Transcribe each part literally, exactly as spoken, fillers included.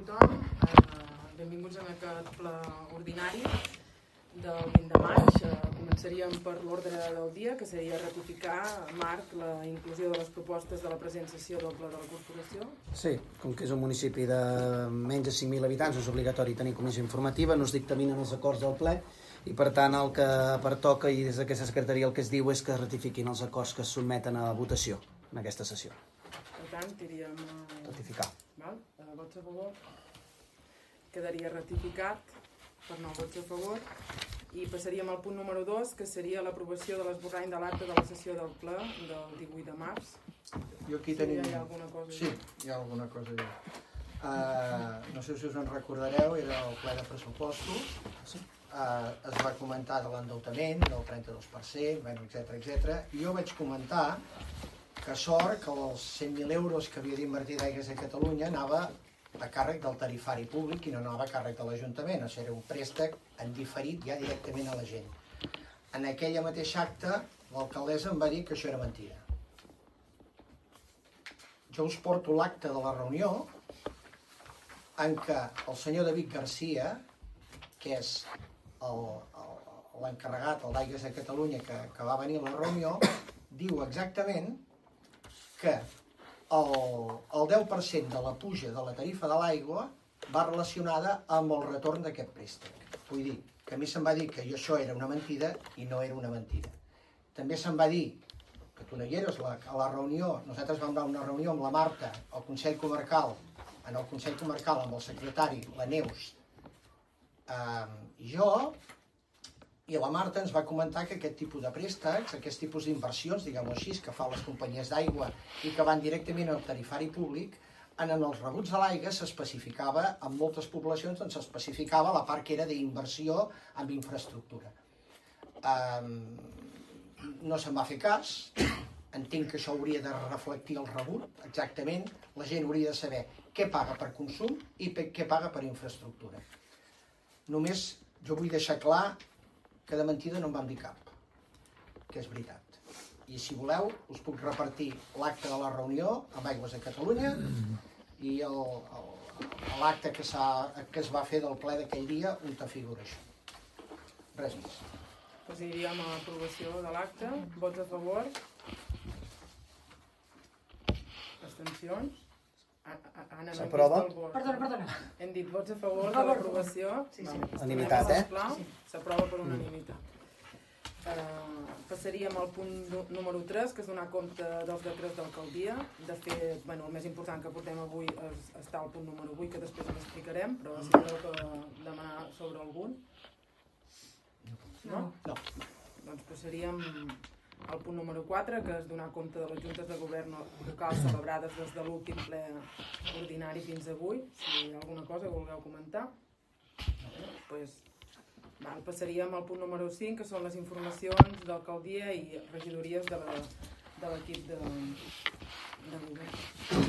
tothom. Eh, benvinguts en aquest ple ordinari del vint de maig. Eh, començaríem per l'ordre del dia, que seria ratificar, Marc, la inclusió de les propostes de la present sessió del ple de la corporació. Sí, com que és un municipi de menys de cinc mil habitants, és obligatori tenir comissió informativa, no es dictaminen els acords del ple i, per tant, el que pertoca i des d'aquesta secretaria el que es diu és que ratifiquin els acords que es sotmeten a votació en aquesta sessió. Per tant, diríem... Eh, Ratificar. Val? Eh, vots a favor. Quedaria ratificat per nou vots a favor. I passaríem al punt número dos, que seria l'aprovació de l'esborrany de l'acte de la sessió del ple del divuit de març. Jo aquí tenim... Hi ha alguna cosa? Sí, hi ha alguna cosa allà. Uh, no sé si us en recordareu, era el ple de pressupostos. Uh, es va comentar de l'endeutament del trenta-dos per cent, bueno, etcètera, etcètera. I jo vaig comentar que sort que els cent mil euros que havia d'invertir d'Aigües de Catalunya anava a càrrec del tarifari públic i no anava a càrrec de l'Ajuntament. Això era un préstec en diferit ja directament a la gent. En aquella mateixa acte, l'alcaldessa em va dir que això era mentida. Jo us porto l'acte de la reunió en què el senyor David Garcia, que és l'encarregat, el d'Aigües de Catalunya, que, que va venir a la reunió, diu exactament que el, el deu per cent de la puja de la tarifa de l'aigua va relacionada amb el retorn d'aquest préstec. Vull dir, que a mi se'm va dir que això era una mentida i no era una mentida. També se'm va dir, que tu no hi eres, la, a la reunió, nosaltres vam anar a una reunió amb la Marta, al Consell Comarcal, en el Consell Comarcal amb el secretari, la Neus, eh, i jo, i la Marta ens va comentar que aquest tipus de préstecs, aquest tipus d'inversions, diguem-ho així, que fan les companyies d'aigua i que van directament al tarifari públic, en els rebuts de l'aigua s'especificava, en moltes poblacions doncs s'especificava la part que era d'inversió en infraestructura. Um, no se'n va fer cas, entenc que això hauria de reflectir el rebut, exactament, la gent hauria de saber què paga per consum i què paga per infraestructura. Només jo vull deixar clar que de mentida no en vam dir cap, que és veritat. I si voleu, us puc repartir l'acte de la reunió amb Aigües de Catalunya i l'acte que, que es va fer del ple d'aquell dia on te figura això. Res més. Doncs iríem a l'aprovació de l'acte. Vots a favor? Abstencions? S'aprova? Perdona, perdona. Hem dit vots a favor de l'aprovació. Sí, sí. Unanimitat, eh? S'aprova per unanimitat. Uh, passaríem al punt número tres, que és donar compte dels decrets d'alcaldia. De fet, bueno, el més important que portem avui és, està al punt número vuit, que després l'explicarem, però si voleu que demanar sobre algun. No? No. Doncs passaríem al punt número quatre, que és donar compte de les juntes de govern local celebrades des de l'últim ple ordinari fins avui. Si hi ha alguna cosa que vulgueu comentar, pues, val, passaríem al punt número cinc, que són les informacions d'alcaldia i regidories de l'equip de, de govern.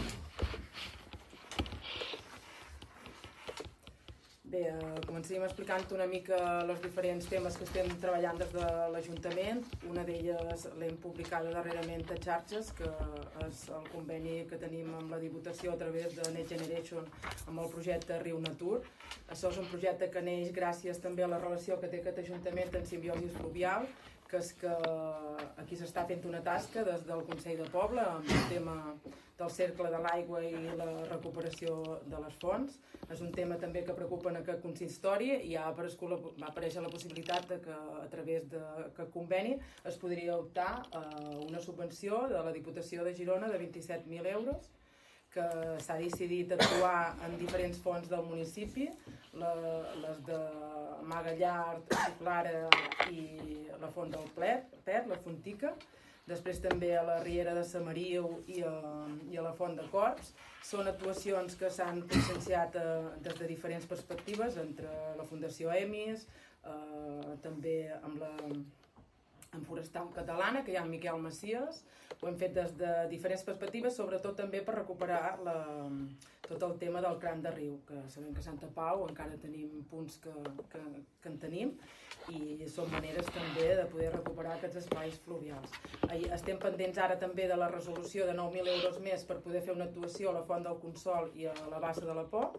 Bé, eh, començaríem explicant una mica els diferents temes que estem treballant des de l'Ajuntament. Una d'elles l'hem publicada darrerament a xarxes, que és el conveni que tenim amb la Diputació a través de Next Generation amb el projecte Riu Natur. Això és un projecte que neix gràcies també a la relació que té aquest Ajuntament en simbiosi fluvial, que és que aquí s'està fent una tasca des del Consell de Poble amb el tema del cercle de l'aigua i la recuperació de les fonts. És un tema també que preocupa en aquest consistori i ha aparegut, va aparèixer la possibilitat de que a través d'aquest conveni es podria optar a una subvenció de la Diputació de Girona de vint-i-set mil euros, que s'ha decidit actuar en diferents fonts del municipi, les de Magallart, Clara i la font del Plet, la Fontica, després també a la Riera de Samariu i a, i a la Font de Corps. Són actuacions que s'han conscienciat eh, des de diferents perspectives, entre la Fundació EMIS, eh, també amb la amb Forestal Catalana, que hi ha en Miquel Macias. Ho hem fet des de diferents perspectives, sobretot també per recuperar la, tot el tema del cran de riu, que sabem que a Santa Pau encara tenim punts que, que, que en tenim, i són maneres també de poder recuperar aquests espais fluvials. Estem pendents ara també de la resolució de nou mil euros més per poder fer una actuació a la Font del Consol i a la Bassa de la Po,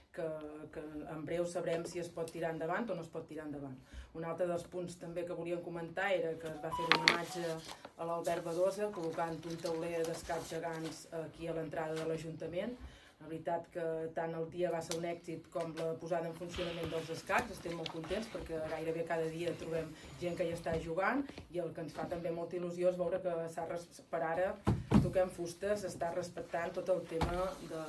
que, que en breu sabrem si es pot tirar endavant o no es pot tirar endavant. Un altre dels punts també que volíem comentar era que es va fer un homenatge a l'Albert Badosa col·locant un tauler d'escacs gegants aquí a l'entrada de l'Ajuntament. La veritat que tant el dia va ser un èxit com la posada en funcionament dels escacs. Estem molt contents perquè gairebé cada dia trobem gent que hi està jugant i el que ens fa també molta il·lusió és veure que per ara toquem fustes, està respectant tot el tema de,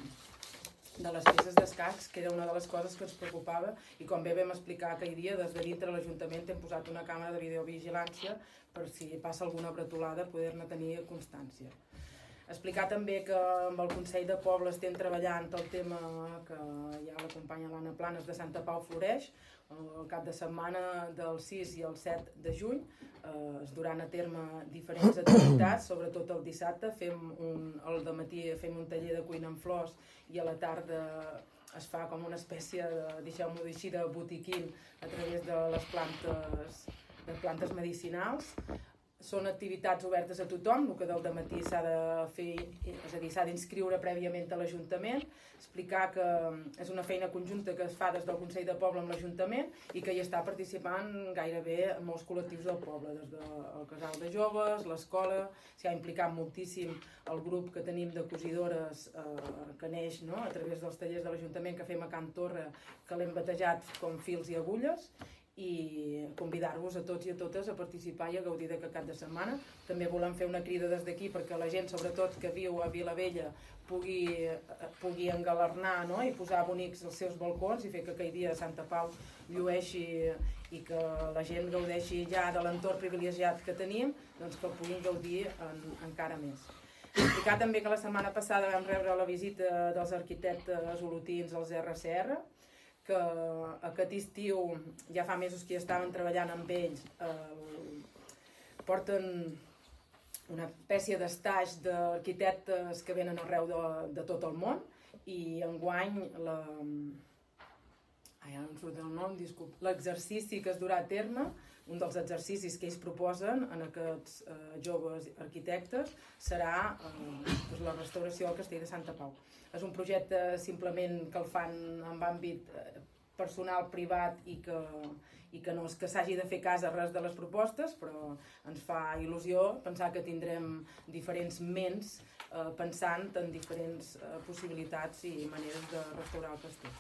de les peces d'escacs, que era una de les coses que ens preocupava, i com bé vam explicar aquell dia, des de dintre l'Ajuntament hem posat una càmera de videovigilància per si passa alguna bretolada poder-ne tenir constància. Explicar també que amb el Consell de Poble estem treballant el tema que ja la companya l'Anna Planes de Santa Pau Floreix. El cap de setmana del sis i el set de juny eh, es duran a terme diferents activitats, sobretot el dissabte fem un, el dematí fem un taller de cuina amb flors i a la tarda es fa com una espècie de, deixeu-m'ho dir així, de botiquín a través de les plantes, de plantes medicinals. Són activitats obertes a tothom, el que del dematí s'ha de fer, és a dir, s'ha d'inscriure prèviament a l'Ajuntament, explicar que és una feina conjunta que es fa des del Consell de Poble amb l'Ajuntament i que hi està participant gairebé molts col·lectius del poble, des del casal de joves, l'escola, s'hi ha implicat moltíssim el grup que tenim de cosidores eh, que neix no? A través dels tallers de l'Ajuntament que fem a Can Torre, que l'hem batejat com fils i agulles, i convidar-vos a tots i a totes a participar i a gaudir d'aquest cap de setmana. També volem fer una crida des d'aquí perquè la gent, sobretot que viu a Vilavella, pugui, pugui engalernar no? I posar bonics els seus balcons i fer que aquell dia Santa Pau llueixi i que la gent gaudeixi ja de l'entorn privilegiat que tenim, doncs que el puguin gaudir en, encara més. Explicar també que la setmana passada vam rebre la visita dels arquitectes olotins als erre ce erre, que aquest estiu, ja fa mesos que hi estaven treballant amb ells, eh, porten una espècie d'estaix d'arquitectes que venen arreu de, de tot el món i enguany la... Ai, ara no em surt el nom, disculpa. L'exercici que es durà a terme, un dels exercicis que ells proposen en aquests eh, joves arquitectes serà eh, doncs la restauració del Castell de Santa Pau. És un projecte simplement que el fan en àmbit personal, privat i que, i que no és que s'hagi de fer cas a res de les propostes, però ens fa il·lusió pensar que tindrem diferents ments eh, pensant en diferents eh, possibilitats i maneres de restaurar el castell.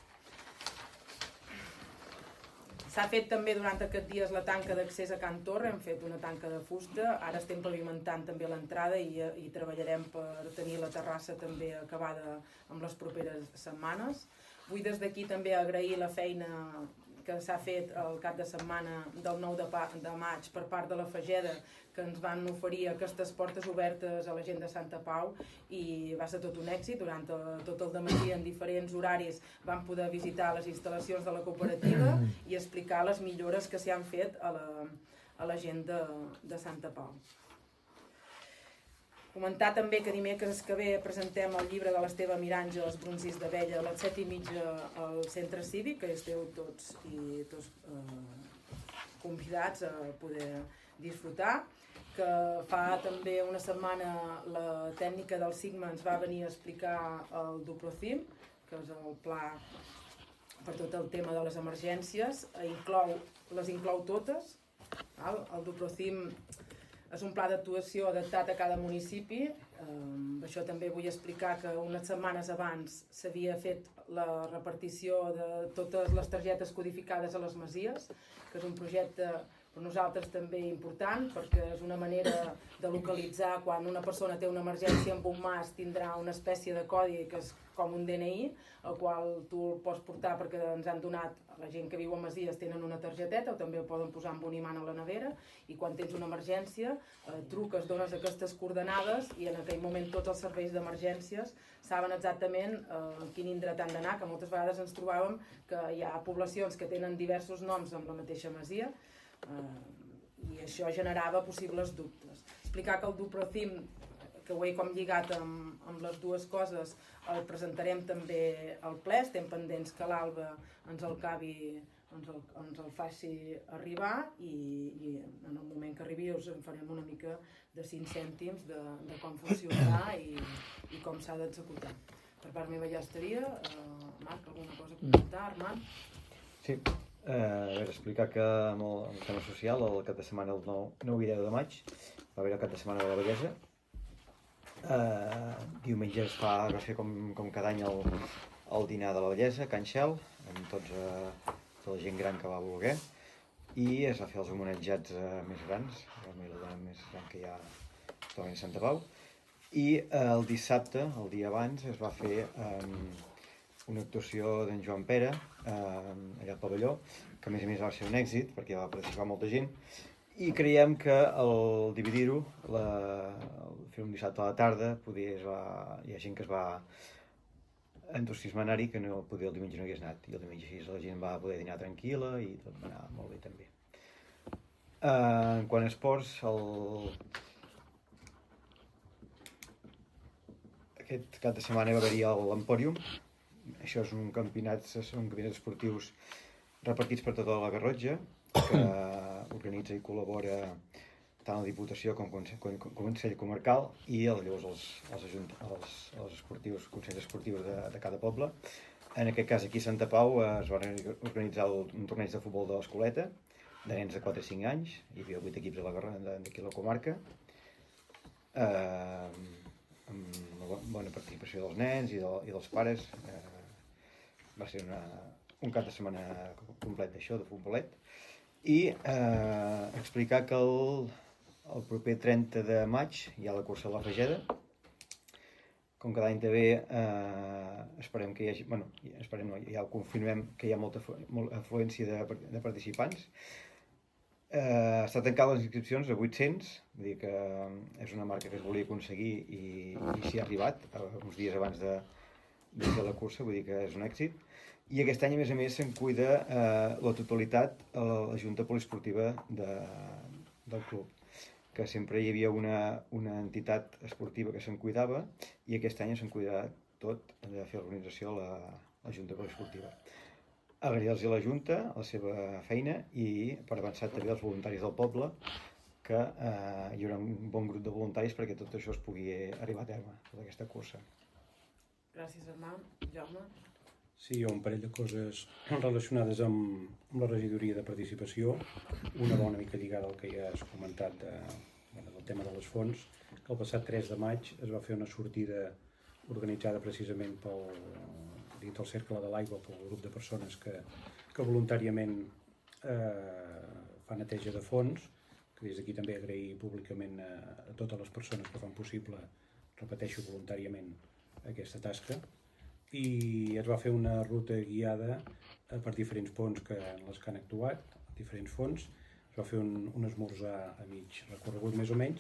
S'ha fet també durant aquests dies la tanca d'accés a Can Torre, hem fet una tanca de fusta, ara estem pavimentant també l'entrada i, i treballarem per tenir la terrassa també acabada amb les properes setmanes. Vull des d'aquí també agrair la feina que s'ha fet el cap de setmana del nou de maig per part de la Fageda, que ens van oferir aquestes portes obertes a la gent de Santa Pau i va ser tot un èxit. Durant el, tot el dematí en diferents horaris vam poder visitar les instal·lacions de la cooperativa i explicar les millores que s'hi han fet a la, a la gent de, de Santa Pau. Comentar també que dimecres que ve presentem el llibre de l'Esteve Miranja, Els Bronzis d'Abella, a les set i mitja al centre cívic, que esteu tots i tots eh, convidats a poder disfrutar. Que fa també una setmana la tècnica del Sigma ens va venir a explicar el Duprocim, que és el pla per tot el tema de les emergències, inclou, les inclou totes. Val? El Duprocim és un pla d'actuació adaptat a cada municipi. Eh, això també vull explicar que unes setmanes abans s'havia fet la repartició de totes les targetes codificades a les masies, que és un projecte per nosaltres també important, perquè és una manera de localitzar quan una persona té una emergència amb un mas, tindrà una espècie de codi que és com un de ene i, el qual tu el pots portar perquè ens han donat, la gent que viu a masies tenen una targeteta o també el poden posar amb un imant a la nevera i quan tens una emergència eh, truques, dones aquestes coordenades i en aquell moment tots els serveis d'emergències saben exactament eh, en quin indret han d'anar, que moltes vegades ens trobàvem que hi ha poblacions que tenen diversos noms amb la mateixa masia eh, i això generava possibles dubtes. Explicar que el Duprocim, que ho he com lligat amb, amb les dues coses, el presentarem també al ple, estem pendents que l'Alba ens el cavi, ens el, ens el faci arribar i, i en el moment que arribi us en farem una mica de cinc cèntims de, de com funcionarà i, i com s'ha d'executar. Per part meva ja estaria. Uh, Marc, alguna cosa? Armand? Sí, eh, a veure, explicar que amb el, amb el tema social, el cap de setmana del nou i deu de maig, va haver el cap de setmana de la Bellesa. Eh, diumenge es fa, va fer com, com cada any el, el dinar de la Bellesa, a Can Xel, amb tots, eh, tota la gent gran que va voler, i es va fer els homenatjats eh, més grans, la dona més gran que hi ha actualment a Santa Pau, i eh, el dissabte, el dia abans, es va fer eh, una actuació d'en Joan Pere eh, allà al pavelló, que a més a més va ser un èxit perquè va participar molta gent, i creiem que al dividir-ho, fer un dissabte a la tarda, poder, es va, hi ha gent que es va entusiasmar anar-hi que no poder el diumenge no hagués anat, i el diumenge així la gent va poder dinar tranquil·la i tot va anar molt bé també. Eh, en quant a esports, el... aquest cap de setmana va haver-hi l'Empòrium. Això és un campionat, són campionats esportius repartits per tota la Garrotxa, que organitza i col·labora tant la Diputació com el Consell Comarcal i llavors els, els, els, els esportius, consells esportius de, de cada poble. En aquest cas, aquí a Santa Pau es va organitzar un torneig de futbol de l'Escoleta, de nens de quatre a cinc anys, hi havia vuit equips d'aquí a la comarca, eh, amb una bona participació dels nens i, de, i dels pares. Eh, va ser una, un cap de setmana complet d'això, de futbolet, i eh, explicar que el, el proper trenta de maig hi ha la cursa de la Fageda. Com cada any també eh, esperem que hi hagi, bueno, esperem no, ja ho confirmem que hi ha molta, molta afluència de, de participants. Eh, està tancat les inscripcions a vuit-cents, vull dir que és una marca que es volia aconseguir i, i s'hi ha arribat uns dies abans de, de fer la cursa, vull dir que és un èxit. I aquest any, a més a més, se'n cuida eh, la totalitat a la Junta Poliesportiva de, del club, que sempre hi havia una, una entitat esportiva que se'n cuidava i aquest any se'n cuidarà tot de fer l'organització a la, la Junta Poliesportiva. Agrair-los a la Junta la seva feina i per avançar també als voluntaris del poble, que eh, hi haurà un bon grup de voluntaris perquè tot això es pugui arribar a terme, tota aquesta cursa. Gràcies, Armand. Jaume? Sí, hi ha un parell de coses relacionades amb, amb la regidoria de participació. Una bona mica lligada al que ja has comentat de, bueno, del tema de les fonts, que el passat tres de maig es va fer una sortida organitzada precisament pel, dins del Cercle de l'Aigua, pel grup de persones que, que voluntàriament eh, fa neteja de fons, que des d'aquí també agrair públicament a, a totes les persones que fan possible, repeteixo, voluntàriament aquesta tasca. I es va fer una ruta guiada per diferents ponts que, en les que han actuat, diferents fons. Es va fer un, un esmorzar a mig recorregut més o menys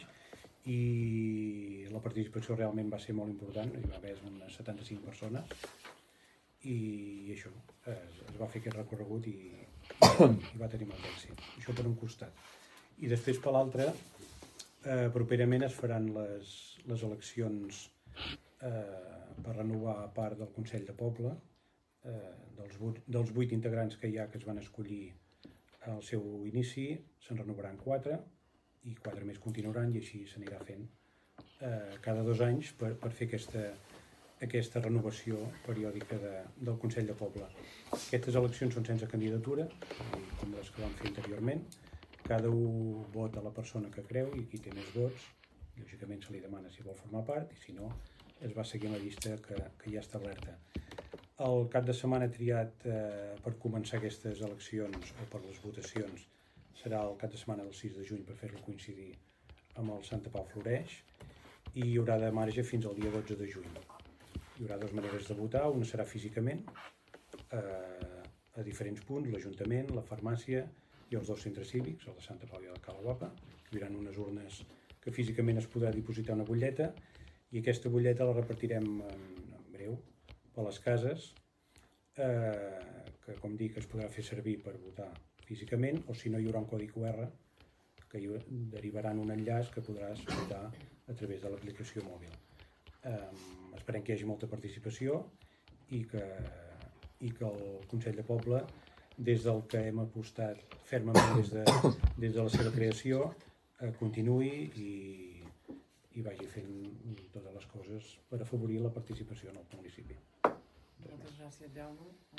i la participació realment va ser molt important, hi va haver unes setanta-cinc persones i això, es, es va fer aquest recorregut i, i va tenir molt d'èxit. Això per un costat. I després per l'altre, eh, properament es faran les, les eleccions eh, per renovar part del Consell de Poble, eh, dels, vuit, dels vuit integrants que hi ha que es van escollir al seu inici, se'n renovaran quatre i quatre més continuaran i així s'anirà fent eh, cada dos anys per, per fer aquesta, aquesta renovació periòdica de, del Consell de Poble. Aquestes eleccions són sense candidatura, com les que vam fer anteriorment. Cada un vota la persona que creu i qui té més vots, lògicament se li demana si vol formar part i si no, es va seguir la llista que, que ja està establerta. El cap de setmana triat eh, per començar aquestes eleccions o per les votacions serà el cap de setmana del sis de juny per fer-lo coincidir amb el Santa Pau Floreix i hi haurà de marge fins al dia dotze de juny. Hi haurà dues maneres de votar, una serà físicament eh, a diferents punts, l'Ajuntament, la farmàcia i els dos centres cívics, el de Santa Pau i el de Cala Guapa. Hi haurà unes urnes que físicament es podrà dipositar una butlleta i aquesta butlleta la repartirem en, en breu per les cases, eh, que com dic es podrà fer servir per votar físicament o si no hi haurà un codi Q R que hi derivaran un enllaç que podràs votar a través de l'aplicació mòbil. Eh, esperem que hi hagi molta participació i que, i que el Consell de Poble, des del que hem apostat fermament des de, des de la seva creació, eh, continuï i i vagi fent totes les coses per afavorir la participació en el municipi. Moltes gràcies, Jaume.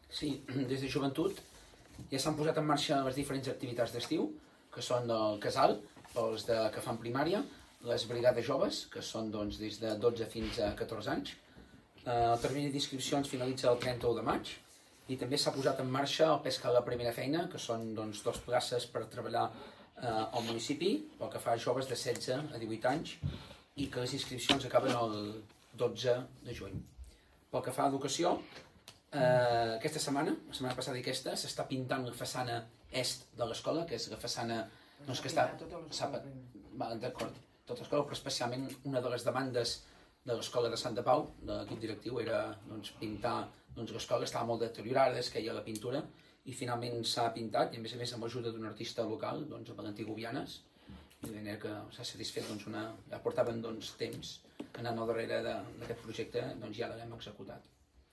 Sí, des de joventut ja s'han posat en marxa les diferents activitats d'estiu, que són del casal, pels de, que fan primària, les brigades joves, que són doncs, des de dotze fins a catorze anys. Eh, el termini d'inscripcions finalitza el trenta-u de maig i també s'ha posat en marxa el pesca a la primera feina, que són doncs, dos places per treballar eh, al municipi, pel que fa a joves de setze a divuit anys, i que les inscripcions acaben el dotze de juny. Pel que fa a educació, eh, aquesta setmana, la setmana passada i aquesta, s'està pintant la façana est de l'escola, que és la façana doncs, que està... D'acord, tota l'escola, però especialment una de les demandes de l'escola de Santa Pau, de l'equip directiu, era doncs, pintar doncs, l'escola, estava molt deteriorada, es queia la pintura, i finalment s'ha pintat, i a més a més amb l'ajuda d'un artista local, doncs, el Valentí Gobianes, i de manera que s'ha satisfet, doncs, una... ja portaven doncs, temps anant al darrere d'aquest projecte, doncs ja l'hem executat.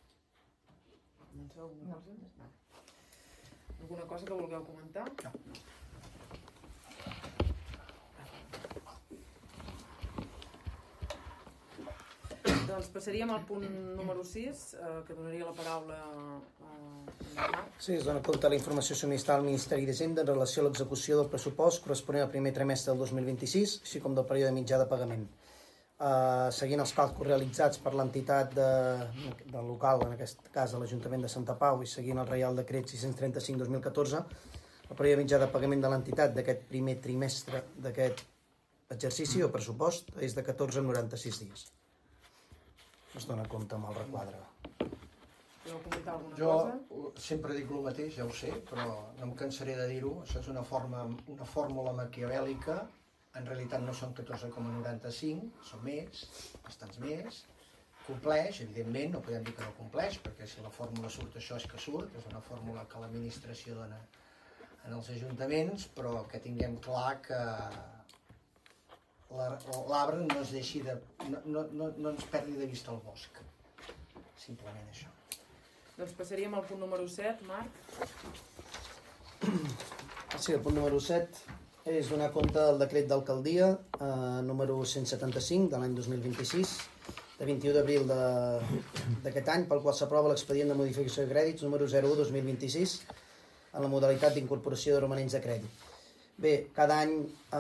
Alguna cosa que vulgueu comentar? No. Doncs passaríem al punt número sis, eh, que donaria la paraula a Marc. Sí, es dona compte la informació subministrada al Ministeri d'Hisenda en relació a l'execució del pressupost corresponent al primer trimestre del dos mil vint-i-sis, així com del període mitjà de pagament. Uh, seguint els càlculs realitzats per l'entitat de, del local, en aquest cas de l'Ajuntament de Santa Pau, i seguint el Reial Decret sis-cents trenta-cinc dos mil catorze, el període mitjà de pagament de l'entitat d'aquest primer trimestre d'aquest exercici o pressupost és de catorze a noranta-sis dies. Es dona compte amb el requadre. Voleu comentar alguna Jo cosa? sempre dic el mateix, ja ho sé, però no em cansaré de dir-ho. Això és una, forma, una fórmula maquiavèlica. En realitat no són catorze coma noranta-cinc, són més, bastants més. Compleix, evidentment, no podem dir que no compleix, perquè si la fórmula surt això és que surt, és una fórmula que l'administració dona en els ajuntaments, però que tinguem clar que l'arbre no es deixi de... No, no, no, no ens perdi de vista el bosc. Simplement això. Doncs passaríem al punt número set, Marc. Sí, el punt número set és donar compte del decret d'alcaldia eh, número cent setanta-cinc de l'any dos mil vint-i-sis, de vint-i-u d'abril d'aquest any, pel qual s'aprova l'expedient de modificació de crèdits número zero u dos mil vint-i-sis en la modalitat d'incorporació de romanents de crèdit. Bé, cada any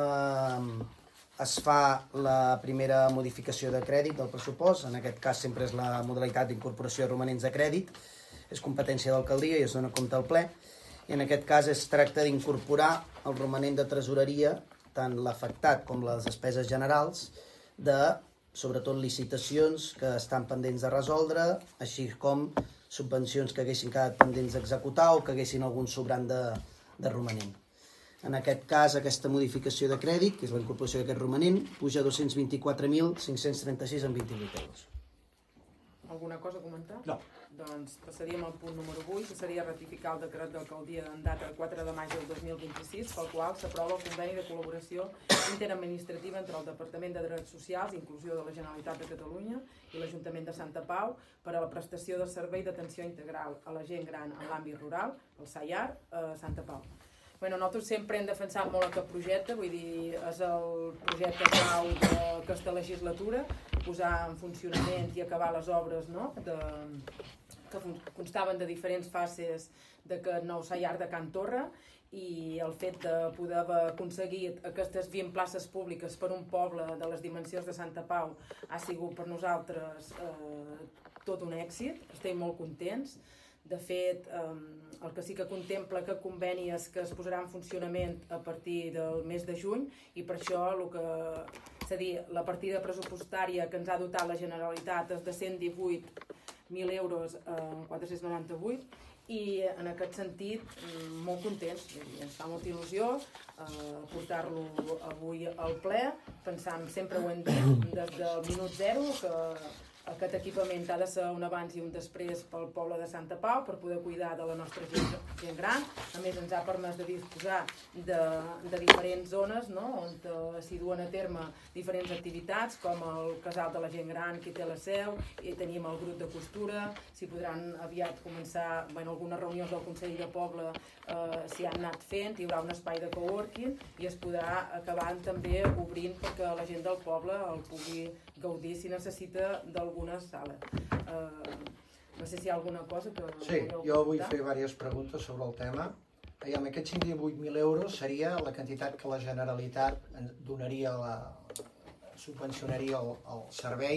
eh, es fa la primera modificació de crèdit del pressupost, en aquest cas sempre és la modalitat d'incorporació de romanents de crèdit, és competència d'alcaldia i es dona compte al ple, i en aquest cas es tracta d'incorporar el romanent de tresoreria, tant l'afectat com les despeses generals, de, sobretot, licitacions que estan pendents de resoldre, així com subvencions que haguessin quedat pendents d'executar o que haguessin algun sobrant de, de romanent. En aquest cas, aquesta modificació de crèdit, que és la incorporació d'aquest romanent, puja a dos-cents vint-i-quatre mil cinc-cents trenta-sis coma vint-i-vuit euros. Alguna cosa a comentar? No. Doncs passaríem al punt número vuit, que seria ratificar el decret d'alcaldia en data de quatre de maig del dos mil vint-i-sis, pel qual s'aprova el conveni de col·laboració interadministrativa entre el Departament de Drets Socials i Inclusió de la Generalitat de Catalunya i l'Ajuntament de Santa Pau per a la prestació de servei d'atenció integral a la gent gran en l'àmbit rural, el S A I A R, a Santa Pau. Bueno, nosaltres sempre hem defensat molt aquest projecte, vull dir, és el projecte clau d'aquesta legislatura, posar en funcionament i acabar les obres, no?, de, que constaven de diferents fases d'aquest nou S A I A R de Can Torra, i el fet de poder haver aconseguit aquestes vint places públiques per un poble de les dimensions de Santa Pau ha sigut per nosaltres eh, tot un èxit, estem molt contents. De fet, eh, el que sí que contempla aquest conveni és que es posarà en funcionament a partir del mes de juny, i per això el que, és a dir, la partida pressupostària que ens ha dotat la Generalitat és de cent divuit mil euros en quatre-cents noranta-vuit, i en aquest sentit molt contents, ens fa molta il·lusió eh, portar-lo avui al ple, pensant, sempre ho hem dit, des del minut zero, que aquest equipament ha de ser un abans i un després pel poble de Santa Pau per poder cuidar de la nostra gent, gent gran. A més, ens ha permès de disposar de, de diferents zones, no?, on uh, s'hi duen a terme diferents activitats, com el casal de la gent gran que té la seu, i tenim el grup de costura, s'hi podran aviat començar, bueno, algunes reunions del Consell de Poble eh, s'hi han anat fent, hi haurà un espai de coworking i es podrà acabar també obrint perquè la gent del poble el pugui gaudir si necessita d'alguna sala. Eh, No sé si hi ha alguna cosa que... Sí, jo vull fer diverses preguntes sobre el tema. Amb aquests cent divuit mil euros seria la quantitat que la Generalitat donaria, la, subvencionaria el, el servei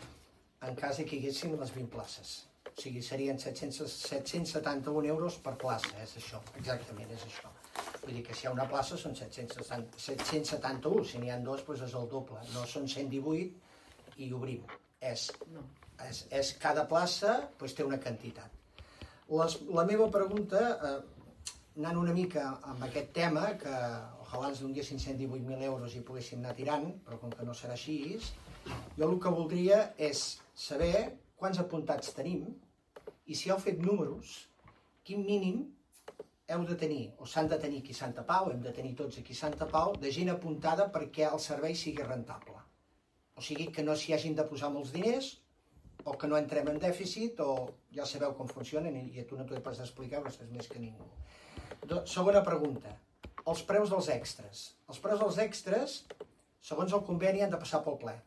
en cas que hi haguessin les vint places. O sigui, serien set-cents setanta-un euros per plaça, és això, exactament, és això. Vull dir que si hi ha una plaça són set-cents setanta-un, si n'hi ha dos doncs és el doble, no són cent divuit i obrim. És, No. és, és cada plaça doncs, té una quantitat. Les, la meva pregunta, eh, anant una mica amb aquest tema, que ojalà ens donguessin cent divuit mil euros i poguéssim anar tirant, però com que no serà així, jo el que voldria és saber quants apuntats tenim i si heu fet números, quin mínim heu de tenir, o s'han de tenir aquí a Santa Pau, hem de tenir tots aquí a Santa Pau, de gent apuntada perquè el servei sigui rentable. O sigui, que no s'hi hagin de posar molts diners, o que no entrem en dèficit, o ja sabeu com funcionen, i a tu no t'ho he pas d'explicar, però saps més que ningú. Segona pregunta, els preus dels extras. Els preus dels extras, segons el conveni, han de passar pel ple.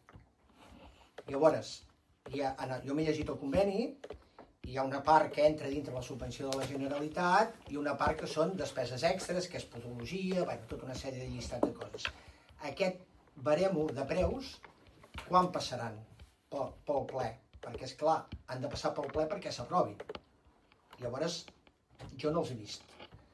Llavors, ja, jo m'he llegit el conveni, hi ha una part que entra dintre la subvenció de la Generalitat i una part que són despeses extres, que és podologia, bueno, tota una sèrie de llistat de coses. Aquest baremo de preus, quan passaran pel, pel ple? Perquè, és clar, han de passar pel ple perquè s'aprovi. Llavors, jo no els he vist.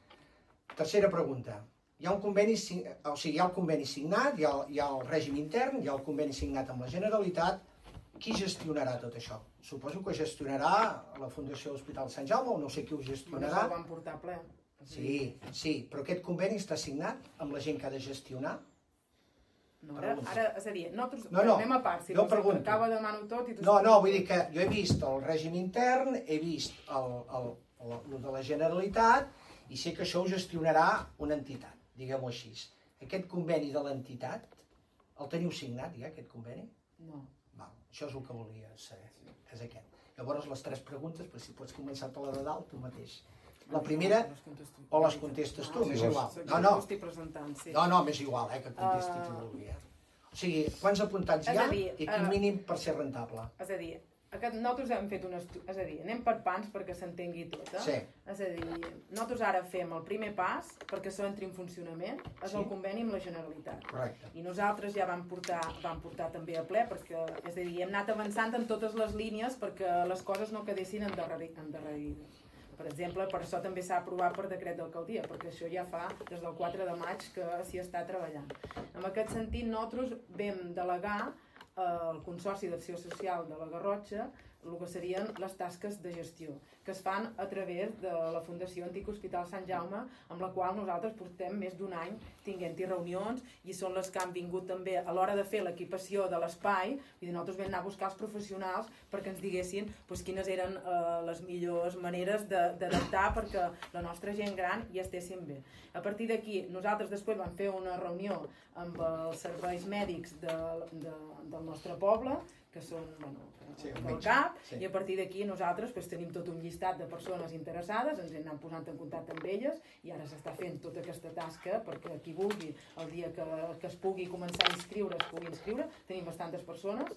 Tercera pregunta. Hi ha un conveni, o sigui, hi ha el conveni signat, hi ha, hi ha el règim intern, hi ha el conveni signat amb la Generalitat. Qui gestionarà tot això? Suposo que gestionarà la Fundació Hospital Sant Jaume, o no sé qui ho gestionarà. Això ho van portar a ple. Sí, sí, però aquest conveni està signat amb la gent que ha de gestionar? No, ara, ara, és a dir, nosaltres no, no, anem a part, si jo no pregunto. acaba demano tot i tu... No, no, vull dir que jo he vist el règim intern, he vist el, el, el, el de la Generalitat i sé que això ho gestionarà una entitat, diguem-ho així. Aquest conveni de l'entitat, el teniu signat ja, aquest conveni? No. Val, això és el que volia saber, és aquest. Llavors les tres preguntes, però si pots començar per la de dalt, tu mateix. La primera, o les contestes tu, m'és igual. No, no, no, no, m'és igual, eh, que contesti tu volia. O sigui, quants apuntats hi ha i quin mínim per ser rentable? És a dir, nosaltres hem fet un estudi, és a dir, anem per pans perquè s'entengui tot, eh? Sí. És a dir, nosaltres ara fem el primer pas perquè això entri en funcionament, és el conveni amb la Generalitat. Correcte. I nosaltres ja vam portar, vam portar també a ple, perquè, és a dir, hem anat avançant en totes les línies perquè les coses no quedessin endarrerides. Per exemple, per això també s'ha aprovat per decret d'alcaldia, perquè això ja fa des del quatre de maig que s'hi està treballant. En aquest sentit, nosaltres vam delegar el Consorci d'Acció Social de la Garrotxa el que serien les tasques de gestió, que es fan a través de la Fundació Antic Hospital Sant Jaume, amb la qual nosaltres portem més d'un any tinguent-hi reunions, i són les que han vingut també a l'hora de fer l'equipació de l'espai, i nosaltres vam anar a buscar els professionals perquè ens diguessin doncs, quines eren eh, les millors maneres d'adaptar perquè la nostra gent gran hi estessin bé. A partir d'aquí, nosaltres després vam fer una reunió amb els serveis mèdics de, de, del nostre poble, que són bueno, sí, del C A P, sí. I a partir d'aquí nosaltres pues, tenim tot un llistat de persones interessades, ens anem posant en contacte amb elles i ara s'està fent tota aquesta tasca perquè qui vulgui, el dia que, que es pugui començar a inscriure, es pugui inscriure, tenim bastantes persones.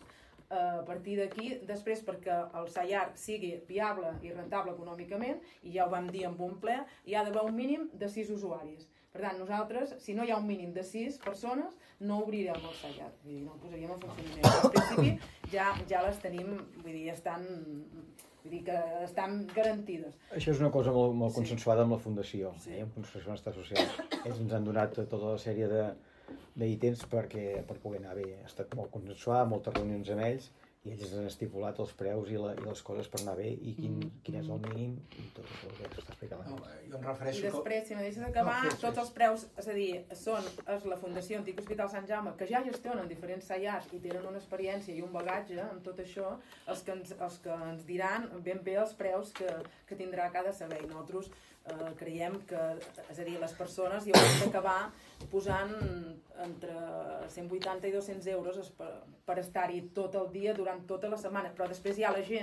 A partir d'aquí, després perquè el SAIAR sigui viable i rentable econòmicament, i ja ho vam dir amb un ple, hi ha d'haver un mínim de sis usuaris. Per tant, nosaltres, si no hi ha un mínim de sis persones, no obrirem el SAIAR, vull dir, no el posaríem en funcionament. Al principi ja, ja les tenim, vull dir, estan, vull dir que estan garantides. Això és una cosa molt, molt Sí. consensuada amb la Fundació, Sí. eh, amb la Fundació Benestar Social. Ells ens han donat tota la sèrie de d'ítems perquè per poder anar bé. Ha estat molt consensuat, moltes reunions amb ells, i ells han estipulat els preus i, la, i les coses per anar bé i quin, mm. quin és el mínim i tot això que s'està explicant. No, jo em I refereixo... després, si me deixes acabar, No, fes, fes. tots els preus, és a dir, són és la Fundació Antic Hospital Sant Jaume, que ja gestionen diferents SAIARs i tenen una experiència i un bagatge amb tot això, els que ens, els que ens diran ben bé els preus que, que tindrà cada servei. Nosaltres eh, creiem que, és a dir, les persones hi hauran d'acabar posant entre cent vuitanta i dos-cents euros per, per estar-hi tot el dia durant tota la setmana, però després hi ha la gent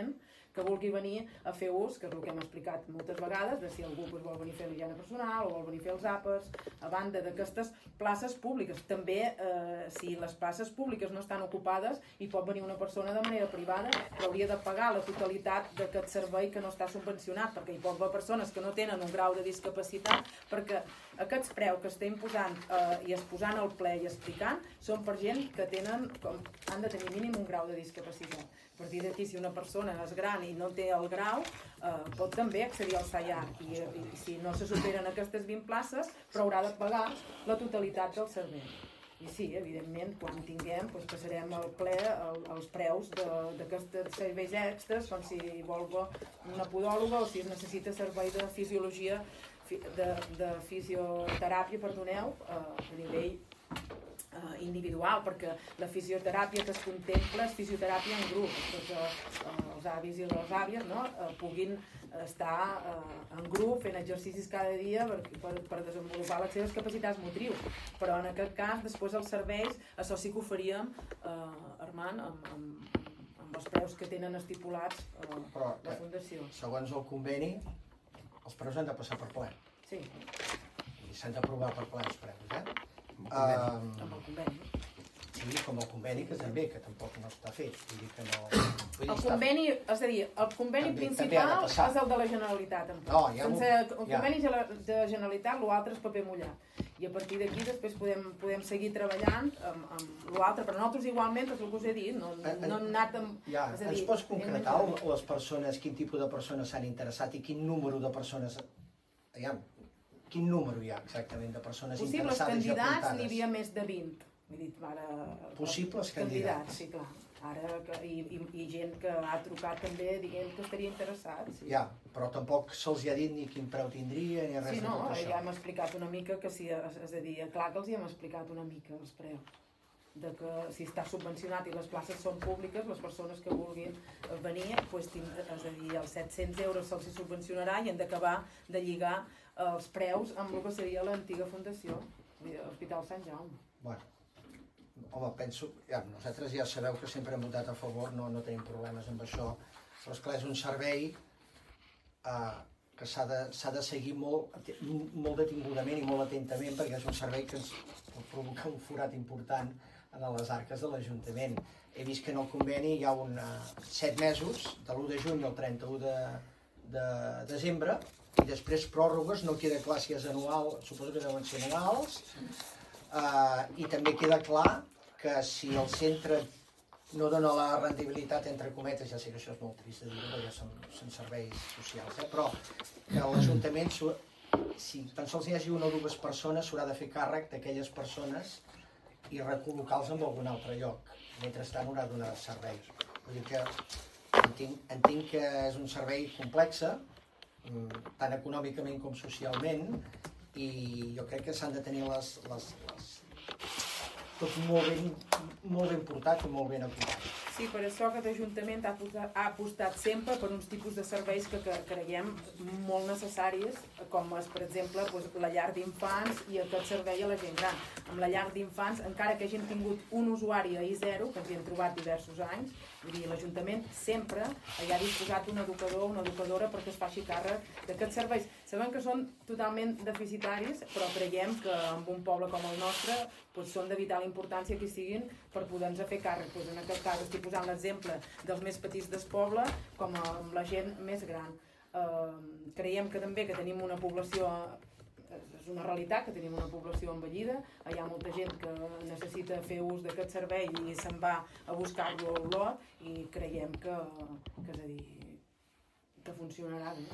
que vulgui venir a fer ús, que és el que hem explicat moltes vegades, de si algú pues, vol venir a fer l'higiene personal o vol venir a fer els àpats, a banda d'aquestes places públiques. També, eh, si les places públiques no estan ocupades, hi pot venir una persona de manera privada, però hauria de pagar la totalitat d'aquest servei que no està subvencionat, perquè hi pot haver persones que no tenen un grau de discapacitat, perquè aquests preus que estem posant eh, i exposant al ple i explicant són per gent que tenen, com, han de tenir mínim un grau de discapacitat. A partir d'aquí, si una persona és gran i no té el grau, eh, pot també accedir al SAIAR i, i si no se superen aquestes vint places, però haurà de pagar la totalitat del servei. I sí, evidentment, quan tinguem, doncs passarem al ple el, els preus d'aquests serveis extras, com si vol una podòloga o si es necessita servei de fisiologia, de, de fisioteràpia, perdoneu, eh, a nivell eh, individual, perquè la fisioteràpia que es contempla és fisioteràpia en grup, perquè eh, els avis i les àvies no, eh, puguin estar eh, en grup fent exercicis cada dia per, per, per desenvolupar les seves capacitats motrius, però en aquest cas després els serveis, això sí que ho faríem eh, Armand, amb, amb, amb els preus que tenen estipulats eh, però, la Fundació. Segons el conveni, els preus han de passar per ple. Sí. I s'han d'aprovar per ple els preus, eh? Um, amb el conveni. Sí, com el conveni, que també, que tampoc no està fet. Vull dir que no... Vull dir, el conveni, està... és a dir, el conveni també, principal també és el de la Generalitat. No, ja sense ho... el conveni ja. de Generalitat, l'altre és paper mullat. I a partir d'aquí després podem, podem seguir treballant amb, amb l'altre, però nosaltres igualment, és el que us he dit, no, no hem anat amb... Ja, és a dir, ens pots concretar les persones, quin tipus de persones s'han interessat i quin número de persones... Aviam, quin número hi ha exactament de persones possibles interessades i apuntades? Possibles candidats n'hi havia més de vint. Vull dir, ara, possibles candidats. candidats. Sí, clar. Ara, i, i, i gent que ha trucat també dient que estaria interessat. Sí. Ja, però tampoc se'ls ha dit ni quin preu tindria ni res sí, de no, tot això. Ja hem explicat una mica que sí, és, és a dir, clar que els hi hem explicat una mica els preus. De que si està subvencionat i les places són públiques, les persones que vulguin venir, doncs, és a dir, els set-cents euros se'ls subvencionarà i han d'acabar de lligar els preus amb el que seria l'antiga fundació, l'Hospital Sant Jaume. Bueno, home, penso, ja, nosaltres ja sabeu que sempre hem votat a favor, no, no tenim problemes amb això, però esclar, és un servei eh, que s'ha de, s'ha de seguir molt, molt detingudament i molt atentament, perquè és un servei que ens pot provocar un forat important en les arques de l'Ajuntament. He vist que en el conveni hi ha un, uh, set mesos, de l'u de juny al trenta-u de, de desembre, i després pròrrogues, no queda clar si és anual, suposo que deuen ser anuals, uh, i també queda clar que si el centre no dona la rendibilitat, entre cometes, ja sé que això és molt trist de dir-ho, perquè són, són serveis socials, eh? Però que l'Ajuntament, si tan sols hi hagi una o dues persones, s'haurà de fer càrrec d'aquelles persones i recol·locar-los en algun altre lloc. Mentrestant haurà de donar serveis. Vull dir que entenc, entenc que és un servei complex, tant econòmicament com socialment, i jo crec que s'han de tenir les, les, les... tot molt ben, molt ben portat i molt ben acotat. Sí, per això aquest Ajuntament ha, posat, ha apostat sempre per uns tipus de serveis que, que creiem molt necessaris, com és, per exemple, doncs, la llar d'infants i aquest servei a la gent gran. Amb la llar d'infants, encara que hagin tingut un usuari a I zero, que ens hi hem trobat diversos anys, vull dir, l'Ajuntament sempre hi ha disposat un educador o una educadora perquè es faci càrrec d'aquests serveis. Sabem que són totalment deficitaris, però creiem que en un poble com el nostre doncs, són de vital importància que hi siguin per poder-nos fer càrrec. Doncs en aquest cas estic posant l'exemple dels més petits del poble com amb la gent més gran. Eh, creiem que també que tenim una població, és una realitat que tenim una població envellida, hi ha molta gent que necessita fer ús d'aquest servei i se'n va a buscar-lo al lot i creiem que, que, és a dir, que funcionarà bé.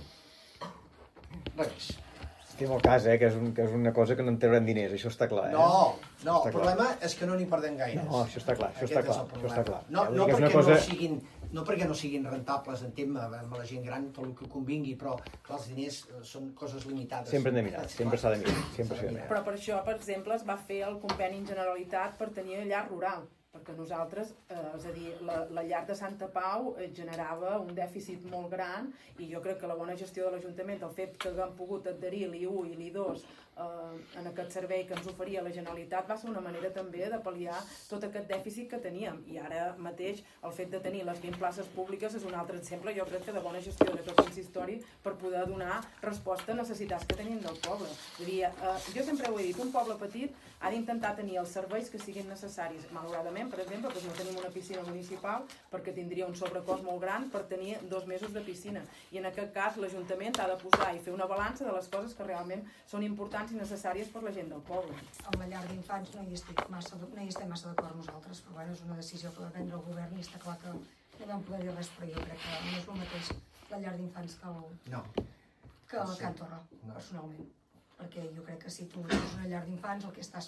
Res. Estim el cas, eh, que és, un, que és una cosa que no en traurem diners, això està clar. Eh? No, no, està el problema clar. És que no n'hi perdem gaires. No, això està clar, això està clar, això està clar. No, ja, no, perquè cosa... no, siguin, no perquè no siguin rentables, entenc-me, amb la gent gran tot el que convingui, però clar, els diners són coses limitades. Sempre hem de mirar, sempre s'ha de mirar, sempre s'ha de mirar. Però per això, per exemple, es va fer el conveni en Generalitat per tenir llar rural, perquè nosaltres, eh, és a dir, la, la llar de Santa Pau eh, generava un dèficit molt gran i jo crec que la bona gestió de l'Ajuntament, el fet que haguem pogut adherir l'I u i l'I dos eh, en aquest servei que ens oferia la Generalitat va ser una manera també de pal·liar tot aquest dèficit que teníem. I ara mateix el fet de tenir les vint places públiques és un altre exemple, jo crec que de bona gestió de tot consistori per poder donar resposta a necessitats que tenim del poble. És a dir, eh, jo sempre ho he dit, un poble petit ha d'intentar tenir els serveis que siguin necessaris. Malauradament, per exemple, doncs no tenim una piscina municipal perquè tindria un sobrecost molt gran per tenir dos mesos de piscina. I en aquest cas l'Ajuntament ha de posar i fer una balança de les coses que realment són importants i necessàries per la gent del poble. Amb la llar d'infants no hi estic massa, no hi estem massa d'acord nosaltres, però bueno, és una decisió que va prendre el govern i està clar que no vam poder dir res, però jo crec que no és el mateix la llar d'infants que el, No. que el Sí. Can Torra, No. personalment. Perquè jo crec que si tu tens una llar d'infants el que estàs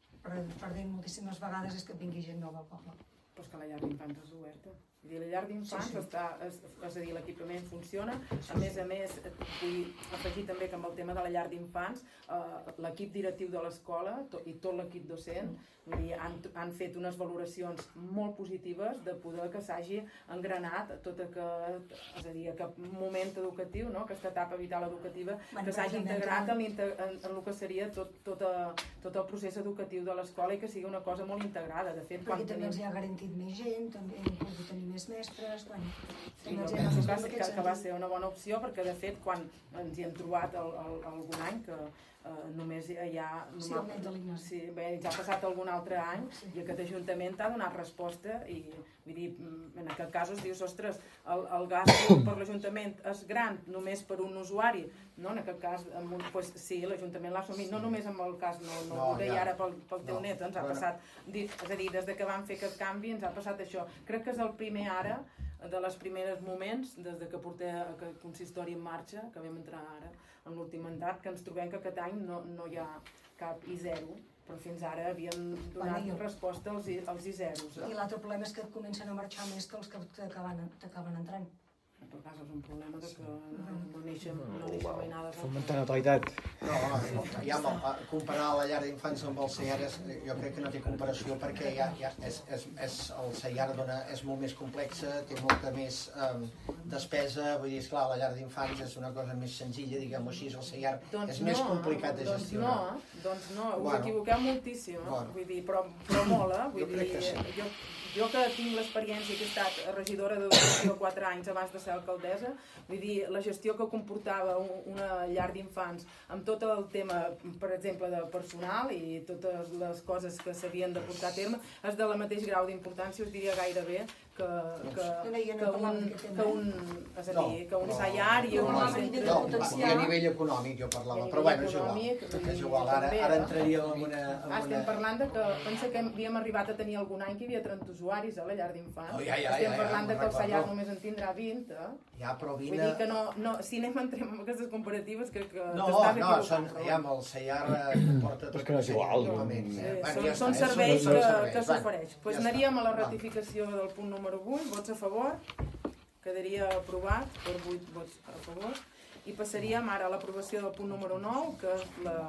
perdent moltíssimes vegades és que et vingui gent nova al poble. Però és que la llar d'infants és oberta. És a dir, la llar d'infants Sí, sí. està, és, és a dir, l'equipament funciona. A més a més, vull afegir també que amb el tema de la llar d'infants, eh, l'equip directiu de l'escola to, i tot l'equip docent vull dir, han, han fet unes valoracions molt positives de poder que s'hagi engranat tot aquest, és a dir, aquest moment educatiu, no? Aquesta etapa vital educativa, Bueno, que s'hagi però també integrat entra- en, l'inter- en, en el que seria tot, tot, a, tot el procés educatiu de l'escola i que sigui una cosa molt integrada. De fet, Perquè quan també tenim... els hi ha garantit més gent, també hem pogut tenir més mestres, bueno, Sí, també jo els hi ha penso garantit que, en que, aquest que va sentit. ser una bona opció perquè de fet quan ens hi hem trobat el, el, algun any que eh, només hi ha... Sí, el net de l'Ignasi. Sí, bé, ja ha passat algun altre any Sí. i aquest Ajuntament ha donat resposta i vull dir, en aquest cas es dius, ostres, el, el gast per l'Ajuntament és gran només per un usuari, no? En aquest cas, amb un, pues, sí, l'Ajuntament l'ha assumit, no només amb el cas, no, no, No, ho deia ja. ara pel, pel teu No, net, ens ha bueno. passat, di- és a dir, des de que vam fer aquest canvi ens ha passat això. Crec que és el primer ara de les primeres moments, des de que portem aquest consistori en marxa, que vam entrar ara en l'últim mandat, que ens trobem que aquest any no, no hi ha cap I zero, però fins ara havíem donat Bueno, jo- resposta als I, als I zeros. I Eh? l'altre problema és que et comencen a marxar més que els que t'acaben t'acaben entrant. En tot cas és un problema de que no, no neixen, no neixen veïnades. Fomentar natalitat. No, home, ja amb el, comparar la llar d'infants amb el C I A R és, jo crec que no té comparació perquè ja, ja és, és, és, el C I A R dona, és molt més complexa, té molta més um, despesa, vull dir, esclar, la llar d'infants és una cosa més senzilla, diguem-ho així, el C I A R Doncs és més no, complicat de doncs gestionar. no, eh? doncs no, us Bueno. equivoqueu moltíssim, eh? Bueno. Vull dir, però, però molt, eh? Vull Jo crec dir, que sí. jo, jo que tinc l'experiència que he estat regidora d'educació quatre anys abans de ser alcaldessa, vull dir, la gestió que comportava un- una llar d'infants amb tot el tema, per exemple, de personal i totes les coses que s'havien de portar a terme és de la mateix grau d'importància, us diria gairebé que, que, No, no, jo no que, parlava un, d'aquest tema, que eh? un, és a No, dir, que un però- S A I A R i no, un no, centre... no, No, potenciar. i a nivell econòmic jo parlava, I a però nivell bueno, és igual. econòmic, És igual, ara, també, ara eh? entraríem en una... En Ah, estem una... parlant de que pensa que havíem arribat a tenir algun any que hi havia trenta usuaris a la llar d'infants. Oh, ja, ja, estem ja, ja, parlant de me'n que el S A I A R recordo. només en tindrà vint, eh? Ja, però Vull vine... dir que no, no, si anem entrem amb aquestes comparatives que, que No, t'estàs no, equivocant. són, però ja bueno. amb el C I A R comporta tot És que no és igual, equipaments, Sí, eh? Bueno, són, ja són està, eh? serveis Són que, serveis. que Va, s'ofereix. Doncs pues ja anaríem està. a la Va. ratificació del punt número vuit, vots a favor, quedaria aprovat per vuit vots a favor, i passaríem ara a l'aprovació del punt número nou, que és la,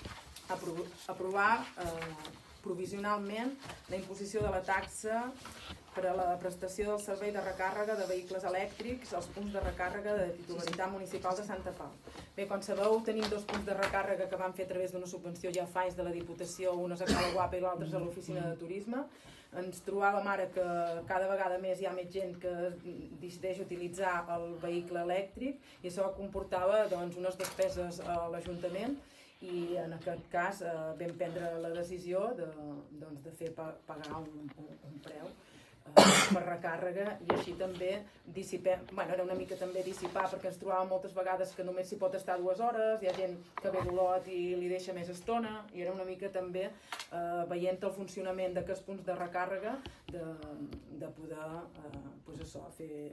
apro, aprovar eh, provisionalment la imposició de la taxa per a la prestació del servei de recàrrega de vehicles elèctrics als punts de recàrrega de titularitat municipal de Santa Pau. Bé, com sabeu, tenim dos punts de recàrrega que van fer a través d'una subvenció ja fa anys de la Diputació, un és a Cala Guapa i l'altre és a l'Oficina de Turisme. Ens trobàvem ara que cada vegada més hi ha més gent que decideix utilitzar el vehicle elèctric i això comportava doncs, unes despeses a l'Ajuntament i en aquest cas eh, vam prendre la decisió de, doncs, de fer pa pagar un, un, un preu eh, per recàrrega i així també dissipem, bueno, era una mica també dissipar perquè ens trobàvem moltes vegades que només s'hi pot estar dues hores, hi ha gent que ve d'Olot i li deixa més estona i era una mica també eh, veient el funcionament d'aquests punts de recàrrega de, de poder eh, pues això, fer,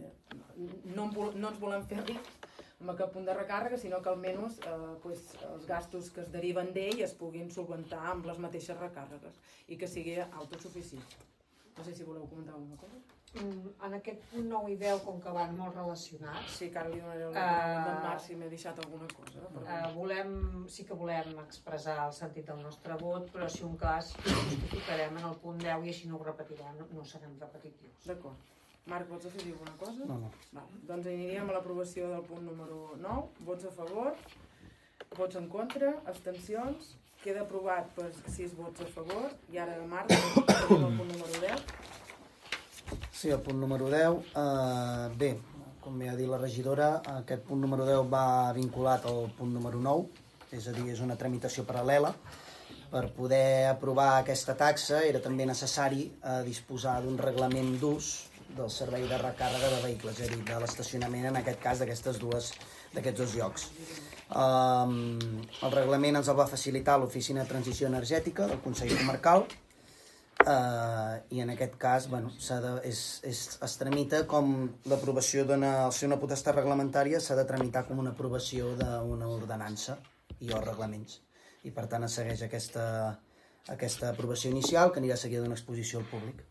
no, no ens volem fer rics amb aquest punt de recàrrega, sinó que almenys eh, pues, els gastos que es deriven d'ell es puguin solventar amb les mateixes recàrregues i que sigui autosuficient. No sé si voleu comentar alguna cosa. en aquest punt nou i deu, com que van molt relacionats, Sí, que ara li donaré el Uh, d'en Marc si m'he deixat alguna cosa. Però... uh, volem, sí que volem expressar el sentit del nostre vot, però si un cas ho justificarem en el punt deu i així no ho repetirem, no, no serem repetitius. D'acord. Marc, vols afegir alguna cosa? No, no. Va, doncs aniríem a l'aprovació del punt número nou. Vots a favor, vots en contra, abstencions. Queda aprovat per sis vots a favor. I ara, Marc, tenim el punt número deu. Sí, el punt número deu. Eh, bé, com ja ha dit la regidora, aquest punt número deu va vinculat al punt número nou, és a dir, és una tramitació paral·lela. Per poder aprovar aquesta taxa era també necessari eh, disposar d'un reglament d'ús del servei de recàrrega de vehicles, és a dir, de l'estacionament, en aquest cas, d'aquestes dues, d'aquests dos llocs. Um, el reglament ens el va facilitar l'Oficina de Transició Energètica del Consell Comarcal, uh, i en aquest cas, bueno, de, és, és, es tramita com l'aprovació d'una, al ser una potestat reglamentària, s'ha de tramitar com una aprovació d'una ordenança i o reglaments. I per tant es segueix aquesta, aquesta aprovació inicial, que anirà seguida d'una exposició al públic.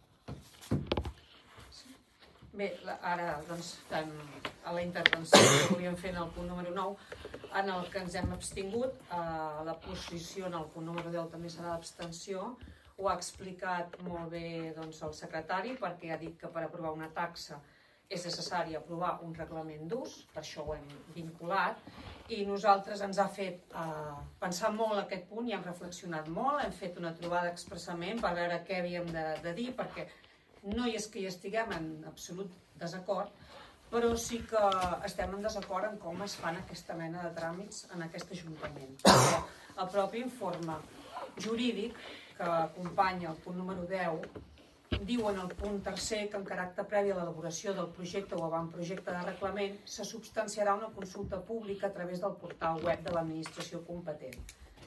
Bé, ara doncs, tant a la intervenció que volíem fer en el punt número nou, en el que ens hem abstingut, eh, la posició en el punt número deu també serà d'abstenció. Ho ha explicat molt bé doncs, el secretari, perquè ha dit que per aprovar una taxa és necessari aprovar un reglament d'ús, per això ho hem vinculat, i nosaltres ens ha fet eh, pensar molt aquest punt i hem reflexionat molt, hem fet una trobada expressament per veure què havíem de, de dir, perquè no és que hi estiguem en absolut desacord, però sí que estem en desacord en com es fan aquesta mena de tràmits en aquest Ajuntament. Perquè el propi informe jurídic que acompanya el punt número deu diu en el punt tercer que en caràcter previ a l'elaboració del projecte o avantprojecte de reglament se substanciarà una consulta pública a través del portal web de l'administració competent.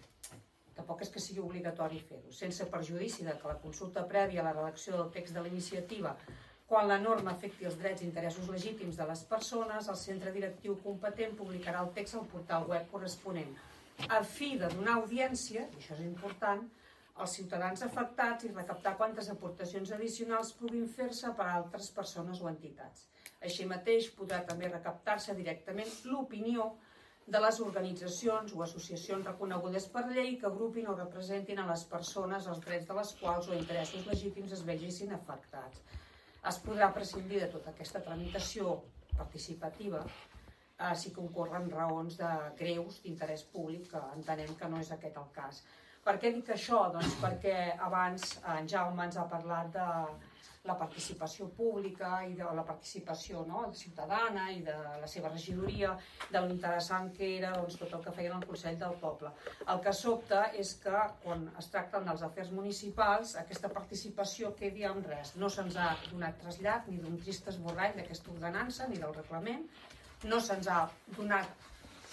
Tampoc és que sigui obligatori fer-ho, sense perjudici de que la consulta prèvia a la redacció del text de la iniciativa, quan la norma afecti els drets i interessos legítims de les persones, el centre directiu competent publicarà el text al portal web corresponent, a fi de donar audiència, i això és important, als ciutadans afectats i recaptar quantes aportacions addicionals puguin fer-se per a altres persones o entitats. Així mateix podrà també recaptar-se directament l'opinió de les organitzacions o associacions reconegudes per llei que agrupin o representin a les persones els drets de les quals o interessos legítims es vegessin afectats. Es podrà prescindir de tota aquesta tramitació participativa eh, si concorren raons de greus d'interès públic, que entenem que no és aquest el cas. Per què dic això? Doncs perquè abans en Jaume ens ha parlat de la participació pública i de la participació no, ciutadana i de la seva regidoria, de lo interessant que era doncs, tot el que feien al Consell del Poble. El que sobta és que quan es tracten dels afers municipals aquesta participació quedi en res. No se'ns ha donat trasllat ni d'un trist esborrany d'aquesta ordenança ni del reglament, no se'ns ha donat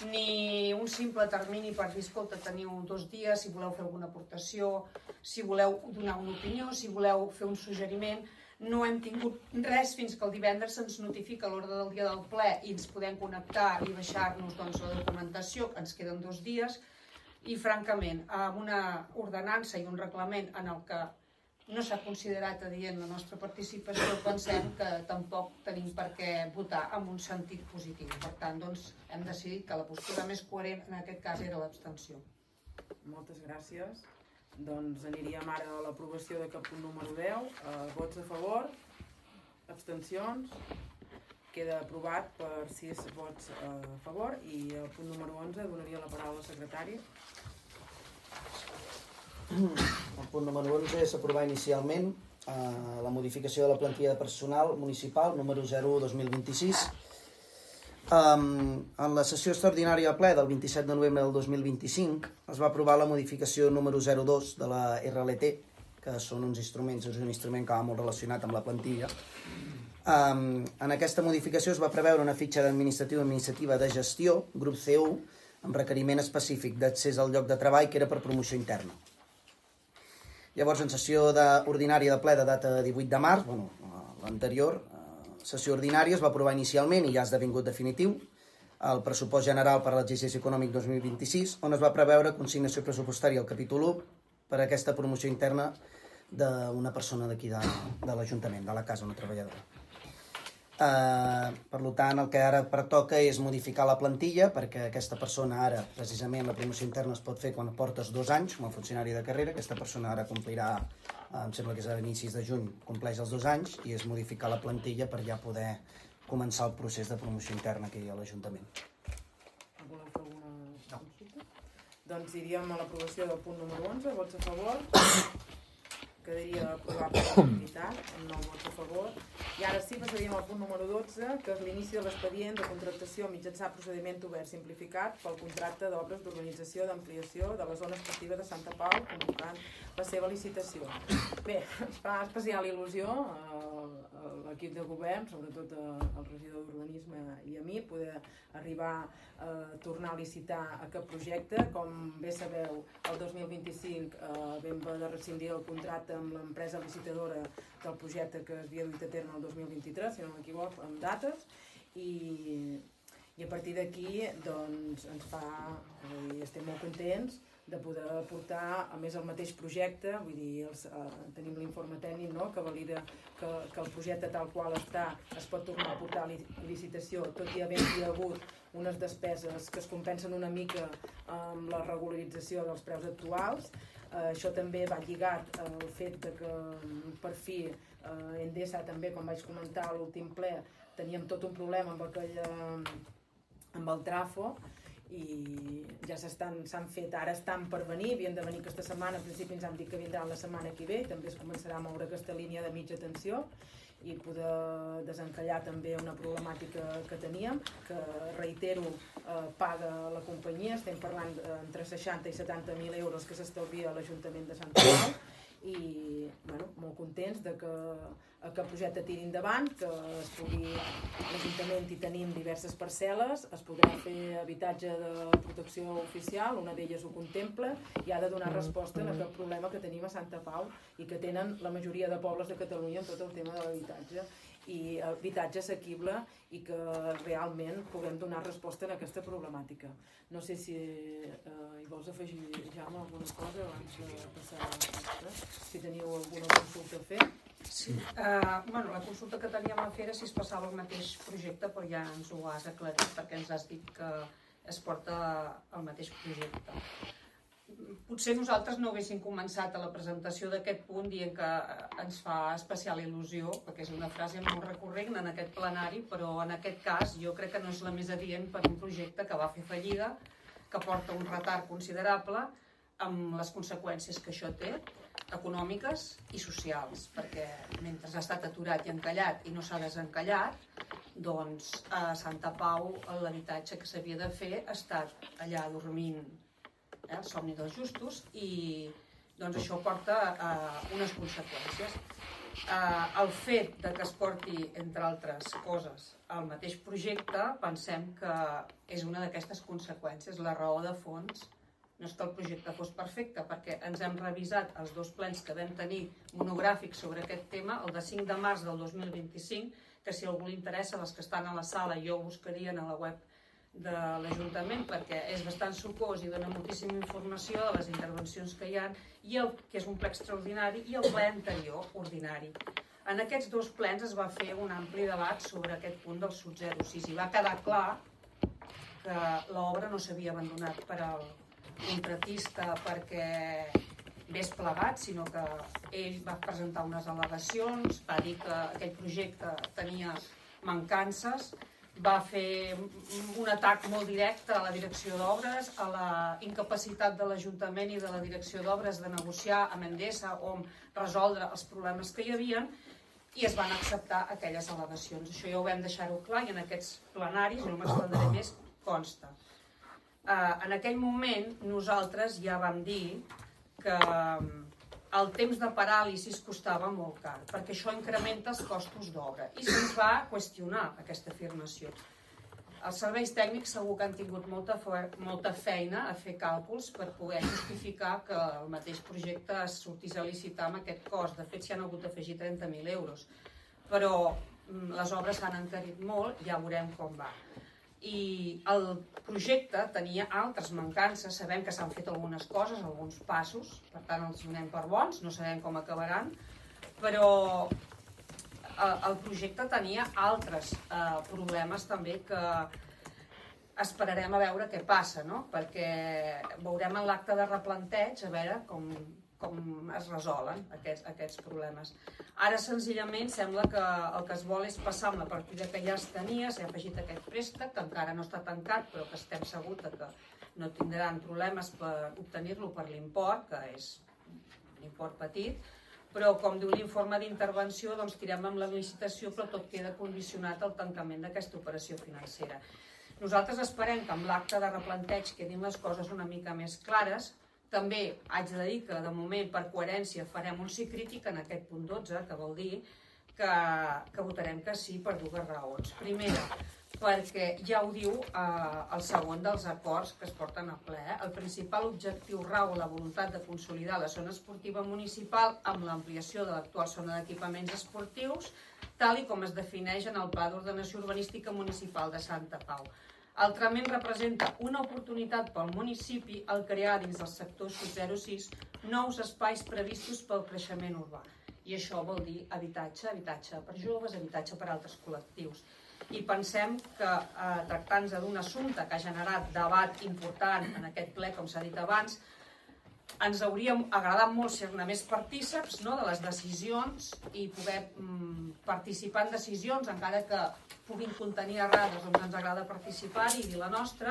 ni un simple termini per dir, escolta, teniu dos dies, si voleu fer alguna aportació, si voleu donar una opinió, si voleu fer un suggeriment. No hem tingut res fins que el divendres se'ns notifica l'ordre del dia del ple i ens podem connectar i baixar-nos doncs, la documentació, que ens queden dos dies, i francament, amb una ordenança i un reglament en el que no s'ha considerat adient la nostra participació, pensem que tampoc tenim per què votar en un sentit positiu. Per tant, doncs, hem decidit que la postura més coherent en aquest cas era l'abstenció. Moltes gràcies. Doncs aniríem ara a l'aprovació d'aquest punt número deu. Eh, vots a favor, abstencions, queda aprovat per sis vots a favor i el punt número onze donaria la paraula al secretari. El punt número onze és aprovar inicialment eh, la modificació de la plantilla de personal municipal número zero u dos mil vint-i-sis. Um, en la sessió extraordinària ple del vint-i-set de novembre del dos mil vint-i-cinc es va aprovar la modificació número zero dos de la R L T, que són uns instruments, és un instrument que va molt relacionat amb la plantilla. Um, en aquesta modificació es va preveure una fitxa d'administratiu administrativa de gestió, grup C u, amb requeriment específic d'accés al lloc de treball que era per promoció interna. Llavors, en sessió de, ordinària de ple de data divuit de març, bueno, l'anterior eh, sessió ordinària es va aprovar inicialment i ja ha esdevingut definitiu el pressupost general per a l'exercici econòmic dos mil vint-i-sis, on es va preveure consignació pressupostària al capítol u per a aquesta promoció interna d'una persona d'aquí de, de l'Ajuntament, de la casa, una treballadora. Uh, per tant, el que ara pertoca és modificar la plantilla, perquè aquesta persona ara, precisament la promoció interna es pot fer quan portes dos anys com a funcionari de carrera. Aquesta persona ara complirà, uh, em sembla que és a inicis de juny, compleix els dos anys, i és modificar la plantilla per ja poder començar el procés de promoció interna aquí a l'Ajuntament. Voleu fer alguna consulta? Doncs iríem a l'aprovació del punt número onze, vots a favor. Quedaria aprovat per unanimitat, amb nou vots a favor. I ara sí, passaríem al punt número dotze, que és l'inici de l'expedient de contractació mitjançant procediment obert simplificat pel contracte d'obres d'urbanització d'ampliació de la zona esportiva de Santa Pau, convocant la seva licitació. Bé, ens fa especial il·lusió a l'equip de govern, sobretot al regidor d'Urbanisme i a mi, poder arribar a tornar a licitar aquest projecte. Com bé sabeu, el dos mil vint-i-cinc vam haver de rescindir el contracte amb l'empresa licitadora del projecte que es havia dut a terme el dos mil vint-i-tres, si no m'equivoco, amb dates, i, i a partir d'aquí doncs, ens fa, dir, estem molt contents de poder portar a més el mateix projecte, vull dir, els, eh, tenim l'informe tècnic, no?, que valida que, que el projecte tal qual està es pot tornar a portar a licitació, tot i havent-hi hagut unes despeses que es compensen una mica amb la regularització dels preus actuals. Uh, això també va lligat al fet de que per fi uh, Endesa també, com vaig comentar a l'últim ple, teníem tot un problema amb, aquell, uh, amb el trafo, i ja s'estan, s'han fet, ara estan per venir, havien de venir aquesta setmana, en principi ens han dit que vindran la setmana que ve, també es començarà a moure aquesta línia de mitja tensió i poder desencallar també una problemàtica que teníem, que reitero, eh, paga la companyia, estem parlant entre seixanta i setanta mil euros que s'estalvia a l'Ajuntament de Santa Pau, i bueno, molt contents de que aquest projecte tiri endavant, que es pugui, l'Ajuntament hi tenim diverses parcel·les, es podrà fer habitatge de protecció oficial, una d'elles ho contempla, i ha de donar resposta a aquest problema que tenim a Santa Pau i que tenen la majoria de pobles de Catalunya en tot el tema de l'habitatge, i habitatge assequible, i que realment puguem donar resposta a aquesta problemàtica. No sé si eh, hi vols afegir, Jaume, alguna cosa abans de passar a l'altre, si teniu alguna consulta a fer. Sí. Uh, bueno, la consulta que teníem a fer era si es passava el mateix projecte, però ja ens ho has aclarit, perquè ens has dit que es porta el mateix projecte. Potser nosaltres no haguéssim començat a la presentació d'aquest punt dient que ens fa especial il·lusió, perquè és una frase molt recurrent en aquest plenari, però en aquest cas jo crec que no és la més adient per un projecte que va fer fallida, que porta un retard considerable, amb les conseqüències que això té, econòmiques i socials, perquè mentre ha estat aturat i encallat i no s'ha desencallat, doncs a Santa Pau l'habitatge que s'havia de fer ha estat allà dormint, eh, el somni dels justos, i doncs això porta a unes conseqüències. Eh, el fet de que es porti, entre altres coses, el mateix projecte, pensem que és una d'aquestes conseqüències. La raó de fons no és que el projecte fos perfecte, perquè ens hem revisat els dos plens que vam tenir monogràfics sobre aquest tema, el de cinc de març del dos mil vint-i-cinc, que si a algú li interessa, les que estan a la sala, jo ho buscarien a la web de l'Ajuntament, perquè és bastant sucós i dona moltíssima informació de les intervencions que hi ha, i el que és un ple extraordinari, i el ple anterior, ordinari. En aquests dos plens es va fer un ampli debat sobre aquest punt del sud zero sis, i va quedar clar que l'obra no s'havia abandonat per al contratista perquè vés plegat, sinó que ell va presentar unes al·legacions, va dir que aquell projecte tenia mancances, va fer un atac molt directe a la direcció d'obres, a la incapacitat de l'Ajuntament i de la direcció d'obres de negociar amb Endesa o resoldre els problemes que hi havia, i es van acceptar aquelles al·legacions. Això ja ho vam deixar-ho clar, i en aquests plenaris, no m'estendré més, consta. En aquell moment nosaltres ja vam dir que el temps de paràlisi costava molt car, perquè això incrementa els costos d'obra, i se'ns va qüestionar aquesta afirmació. Els serveis tècnics segur que han tingut molta, molta feina a fer càlculs per poder justificar que el mateix projecte es sortís a licitar amb aquest cost. De fet, s'hi han hagut d'afegir trenta mil euros, però les obres s'han encarit molt, ja veurem com va. I el projecte tenia altres mancances, sabem que s'han fet algunes coses, alguns passos, per tant els donem per bons, no sabem com acabaran, però el projecte tenia altres eh, problemes també que esperarem a veure què passa, no? Perquè veurem en l'acte de replanteig a veure com, com es resolen aquests, aquests problemes. Ara senzillament sembla que el que es vol és passar amb la partida que ja es tenia, s'ha afegit aquest préstec, que encara no està tancat, però que estem segurs que no tindran problemes per obtenir-lo per l'import, que és un import petit, però com diu l'informe d'intervenció, doncs tirem amb la licitació, però tot queda condicionat al tancament d'aquesta operació financera. Nosaltres esperem que amb l'acte de replanteig quedin les coses una mica més clares. També haig de dir que de moment per coherència farem un sí crític en aquest punt dotze, que vol dir que, que votarem que sí per dues raons. Primera, perquè ja ho diu eh, el segon dels acords que es porten a ple. El principal objectiu rau en la voluntat de consolidar la zona esportiva municipal amb l'ampliació de l'actual zona d'equipaments esportius, tal i com es defineix en el Pla d'Ordenació Urbanística Municipal de Santa Pau. Altrament representa una oportunitat pel municipi al crear dins del sector sub zero sis nous espais previstos pel creixement urbà. I això vol dir habitatge, habitatge per joves, habitatge per altres col·lectius. I pensem que eh, tractant-se d'un assumpte que ha generat debat important en aquest ple, com s'ha dit abans, ens hauria agradat molt ser-ne més partíceps, no?, de les decisions i poder mm, participar en decisions, encara que puguin contenir errades, doncs ens agrada participar-hi i dir la nostra,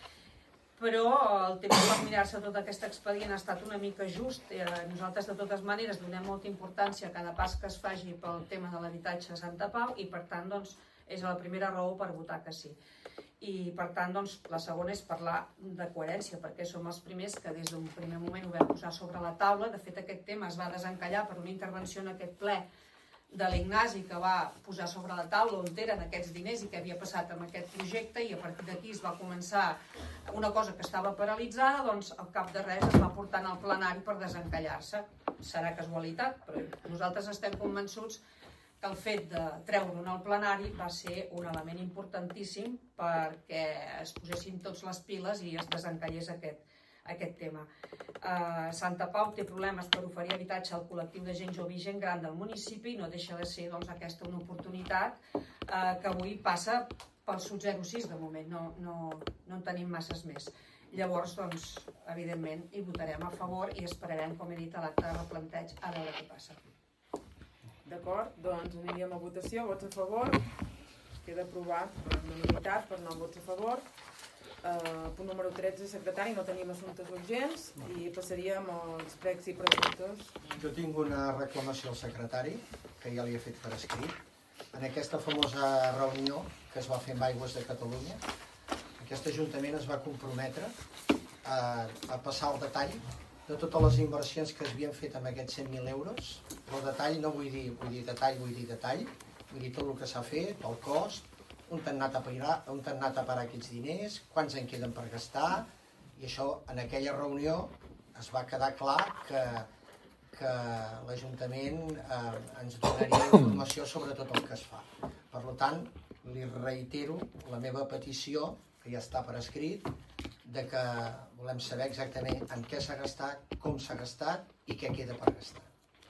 però el temps per mirar-se tot aquest expedient ha estat una mica just. Nosaltres, de totes maneres, donem molta importància a cada pas que es faci pel tema de l'habitatge a Santa Pau i, per tant, doncs, és la primera raó per votar que sí. I, per tant, doncs, la segona és parlar de coherència, perquè som els primers que des d'un primer moment ho vam posar sobre la taula. De fet, aquest tema es va desencallar per una intervenció en aquest ple de l'Ignasi, que va posar sobre la taula on eren aquests diners i què havia passat amb aquest projecte, i a partir d'aquí es va començar una cosa que estava paralitzada, doncs al cap de res es va portar al plenari per desencallar-se. Serà casualitat, però nosaltres estem convençuts que el fet de treure-ho al plenari va ser un element importantíssim perquè es posessin tots les piles i es desencallés aquest, aquest tema. Uh, Santa Pau té problemes per oferir habitatge al col·lectiu de gent jove i gent gran del municipi i no deixa de ser doncs, aquesta una oportunitat uh, que avui passa pel sub zero sis de moment, no, no, no en tenim masses més. Llavors, doncs, evidentment, hi votarem a favor i esperarem, com he dit, a l'acte de replanteig a veure què passa. D'acord, doncs aniríem a votació. Vots a favor? Queda aprovat per unanimitat, per nou vots a favor. Uh, punt número tretze, secretari, no tenim assumptes urgents i passaríem als pregs i preguntes. Jo tinc una reclamació al secretari, que ja li he fet per escrit. En aquesta famosa reunió que es va fer amb Aigües de Catalunya, aquest Ajuntament es va comprometre a, a passar el detall de totes les inversions que es havien fet amb aquests cent mil euros. El detall no vull dir, vull dir detall, vull dir detall, vull dir tot el que s'ha fet, el cost, on han anat a parar, on han anat a parar aquests diners, quants en queden per gastar, i això en aquella reunió es va quedar clar que, que l'Ajuntament eh, ens donaria informació sobre tot el que es fa. Per tant, li reitero la meva petició, que ja està per escrit, de que volem saber exactament en què s'ha gastat, com s'ha gastat i què queda per gastar.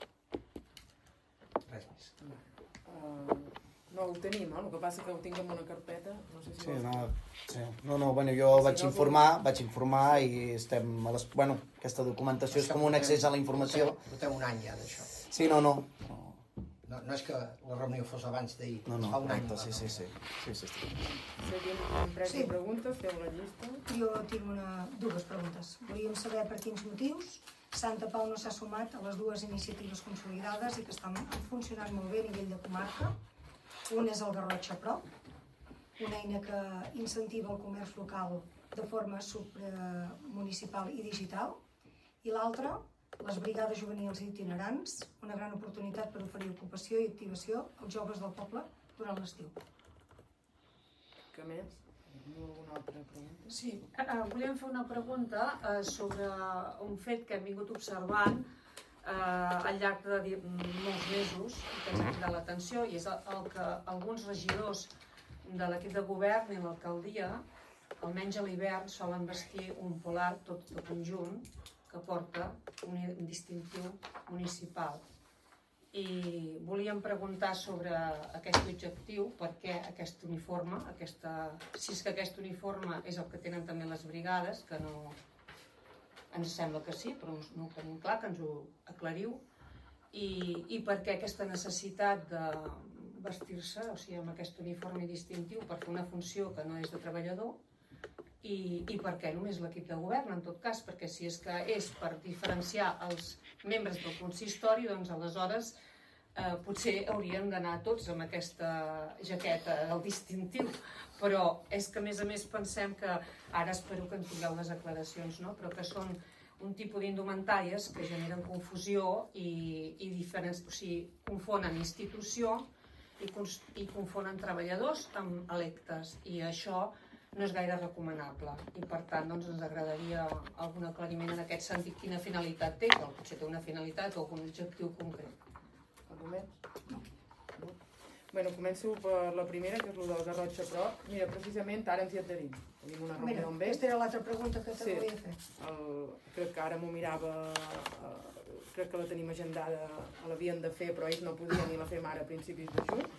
Res més. Uh, no ho tenim, eh? El que passa que ho tinc en una carpeta. No sé si sí, vols... no, sí. no, no, bueno, jo si vaig no, informar, vaig informar i estem a les... Bueno, aquesta documentació és com un accés a la informació. Portem un any ja d'això. Sí, no, no. No, no és que la reunió fos abans d'ahir, no, no, fa un any. Sí, sí, sí. sí, sí, sí. Seguim amb pregs Sí. i preguntes, feu la llista. Jo tinc una, dues preguntes. Volíem saber per quins motius Santa Pau no s'ha sumat a les dues iniciatives consolidades i que estan funcionant molt bé a nivell de comarca. Un és el Garrotxa Pro, una eina que incentiva el comerç local de forma supramunicipal i digital, i l'altra, les brigades juvenils itinerants, una gran oportunitat per oferir ocupació i activació als joves del poble durant l'estiu. Què més? Alguna altra pregunta? Sí, eh, volíem fer una pregunta eh, sobre un fet que hem vingut observant eh, al llarg de molts mesos i que ens ha cridat l'atenció, i és el, el que alguns regidors de l'equip de govern i l'alcaldia, almenys a l'hivern, solen vestir un polar tot de conjunt que porta un distintiu municipal. I volíem preguntar sobre aquest objectiu, per què aquest uniforme, aquesta, si és que aquest uniforme és el que tenen també les brigades, que no ens sembla que sí, però no ho tenim clar, que ens ho aclariu, i, i per què aquesta necessitat de vestir-se, o sigui, amb aquest uniforme distintiu per fer una funció que no és de treballador, i, i per què només l'equip de govern, en tot cas, perquè si és que és per diferenciar els membres del consistori, doncs aleshores eh, potser hauríem d'anar tots amb aquesta jaqueta, el distintiu, però és que a més a més pensem que, ara espero que ens tingueu les aclaracions, no? Però que són un tipus d'indumentàries que generen confusió i, i diferents, o sigui, confonen institució i, i confonen treballadors amb electes, i això no és gaire recomanable, i per tant doncs, ens agradaria algun aclariment en aquest sentit, quina finalitat té, o potser té una finalitat o algun objectiu concret. Arguments? No. no. Bueno, començo per la primera, que és el del Garrotxa Prop. Mira, precisament ara ens hi adherim. Tenim una reunió amb ells. Aquesta era l'altra pregunta que te sí. volia fer. El, crec que ara m'ho mirava, eh, crec que la tenim agendada, l'havien de fer, però ells no podien i la fem ara a principis de juny.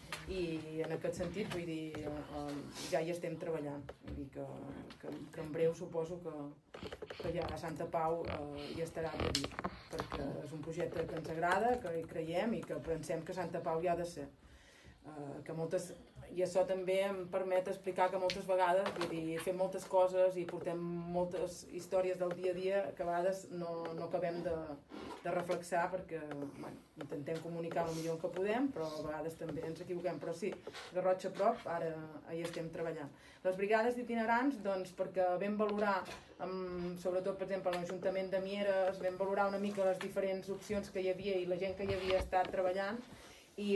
I en aquest sentit, vull dir, eh, ja hi estem treballant. Vull dir que, que, que en breu suposo que, que ja a Santa Pau eh, hi estarà adherit, perquè és un projecte que ens agrada, que hi creiem i que pensem que Santa Pau hi ha de ser. Uh, que moltes, i això també em permet explicar que moltes vegades, vull dir, fem moltes coses i portem moltes històries del dia a dia que a vegades no, no acabem de, de reflexar, perquè bueno, intentem comunicar el millor que podem, però a vegades també ens equivoquem. Però sí, Garrotxa Prop, ara hi estem treballant. Les brigades itinerants, doncs, perquè vam valorar, amb, sobretot, per exemple, l'Ajuntament de Mieres, vam valorar una mica les diferents opcions que hi havia i la gent que hi havia estat treballant, i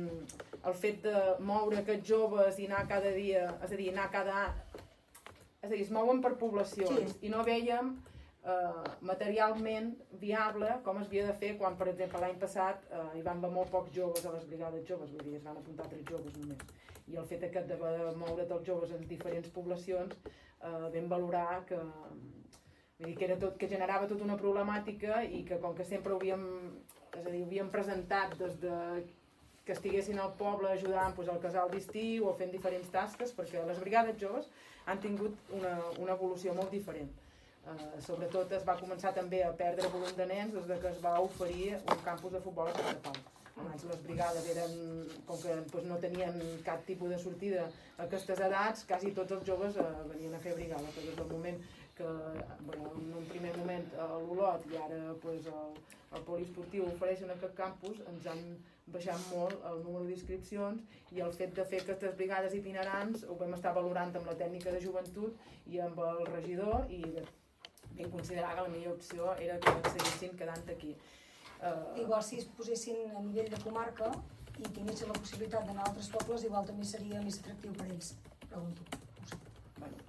el fet de moure aquests joves i anar cada dia, és a dir, anar cada... És a dir, es mouen per poblacions, sí. I no vèiem eh, materialment viable com es havia de fer quan, per exemple, l'any passat eh, hi van haver molt pocs joves a les brigades joves, vull dir, es van apuntar tres joves només. I el fet aquest de moure tots els joves en diferents poblacions eh, vam valorar que, vull dir, que, era tot, que generava tota una problemàtica i que com que sempre ho havíem, és a dir, ho havíem presentat des de que estiguessin al poble ajudant doncs, al casal d'estiu o fent diferents tasques, perquè les brigades joves han tingut una, una evolució molt diferent. Uh, sobretot es va començar també a perdre volum de nens des que es va oferir un campus de futbol a Santa Pau. Abans les brigades eren, com que doncs, no tenien cap tipus de sortida a aquestes edats, quasi tots els joves uh, venien a fer brigada, però des del moment que, bueno, en un primer moment a l'Olot i ara doncs, el, el poliesportiu ofereixen aquest campus, ens han baixat molt el número d'inscripcions i el fet de fer aquestes brigades itinerants ho vam estar valorant amb la tècnica de joventut i amb el regidor i vam considerar que la millor opció era que seguissin quedant aquí. Uh... Igual si es posessin a nivell de comarca i tinguessin la possibilitat d'anar a altres pobles, igual també seria més atractiu per ells, pregunto. Bueno,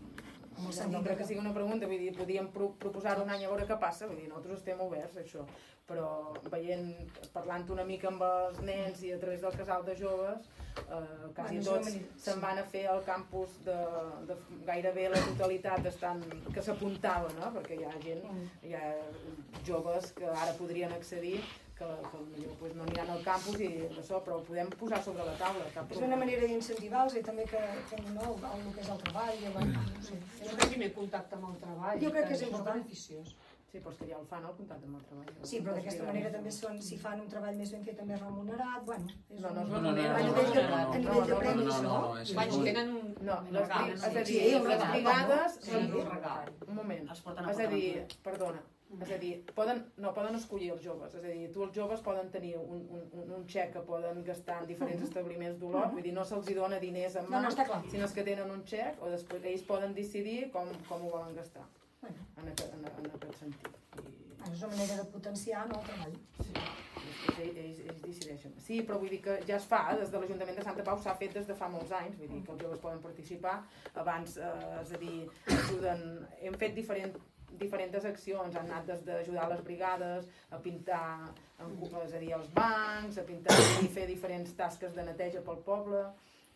no, no crec que sigui una pregunta, vull dir, podíem pro proposar un any a veure què passa, vull dir, nosaltres estem oberts a això, però veient, parlant una mica amb els nens i a través del casal de joves, eh, quasi bueno, tots se'n van a fer al campus de, de gairebé la totalitat estan, que s'apuntava, no? Perquè hi ha gent, hi ha joves que ara podrien accedir que, que potser pues, no aniran al campus i això, però ho podem posar sobre la taula. És una manera d'incentivar-los i també que fem no, el que és el treball. I el, no sé, és un primer contacte amb el treball. Jo crec que és important. Beneficiós. Sí, però és que ja el fan el contacte amb el treball. Sí, però d'aquesta manera també són, si fan un treball més ben fet, també és remunerat. Bueno, és no, no, un... no, no, no, no, a nivell de, a nivell de premis, no? Vaig, tenen un... No, les, és a dir, sí, les brigades... Sí, regal. Un moment, és a dir, perdona, és a dir, poden, no, poden escollir els joves, és a dir, tu els joves poden tenir un, un, un xec que poden gastar en diferents establiments d'Olot, vull dir, no se'ls dona diners en mà, no, no, sinó que tenen un xec o després ells poden decidir com, com ho volen gastar, bueno. en, aquest, en, en aquest sentit. I... És una manera de potenciar no, el treball. Sí, després ells, ells decideixen. Sí, però vull dir que ja es fa, des de l'Ajuntament de Santa Pau s'ha fet des de fa molts anys, vull dir que els joves poden participar, abans, eh, és a dir, ajuden, hem fet diferent, diferents accions, han anat des d'ajudar les brigades a pintar, és a dir, els bancs, a pintar i fer diferents tasques de neteja pel poble,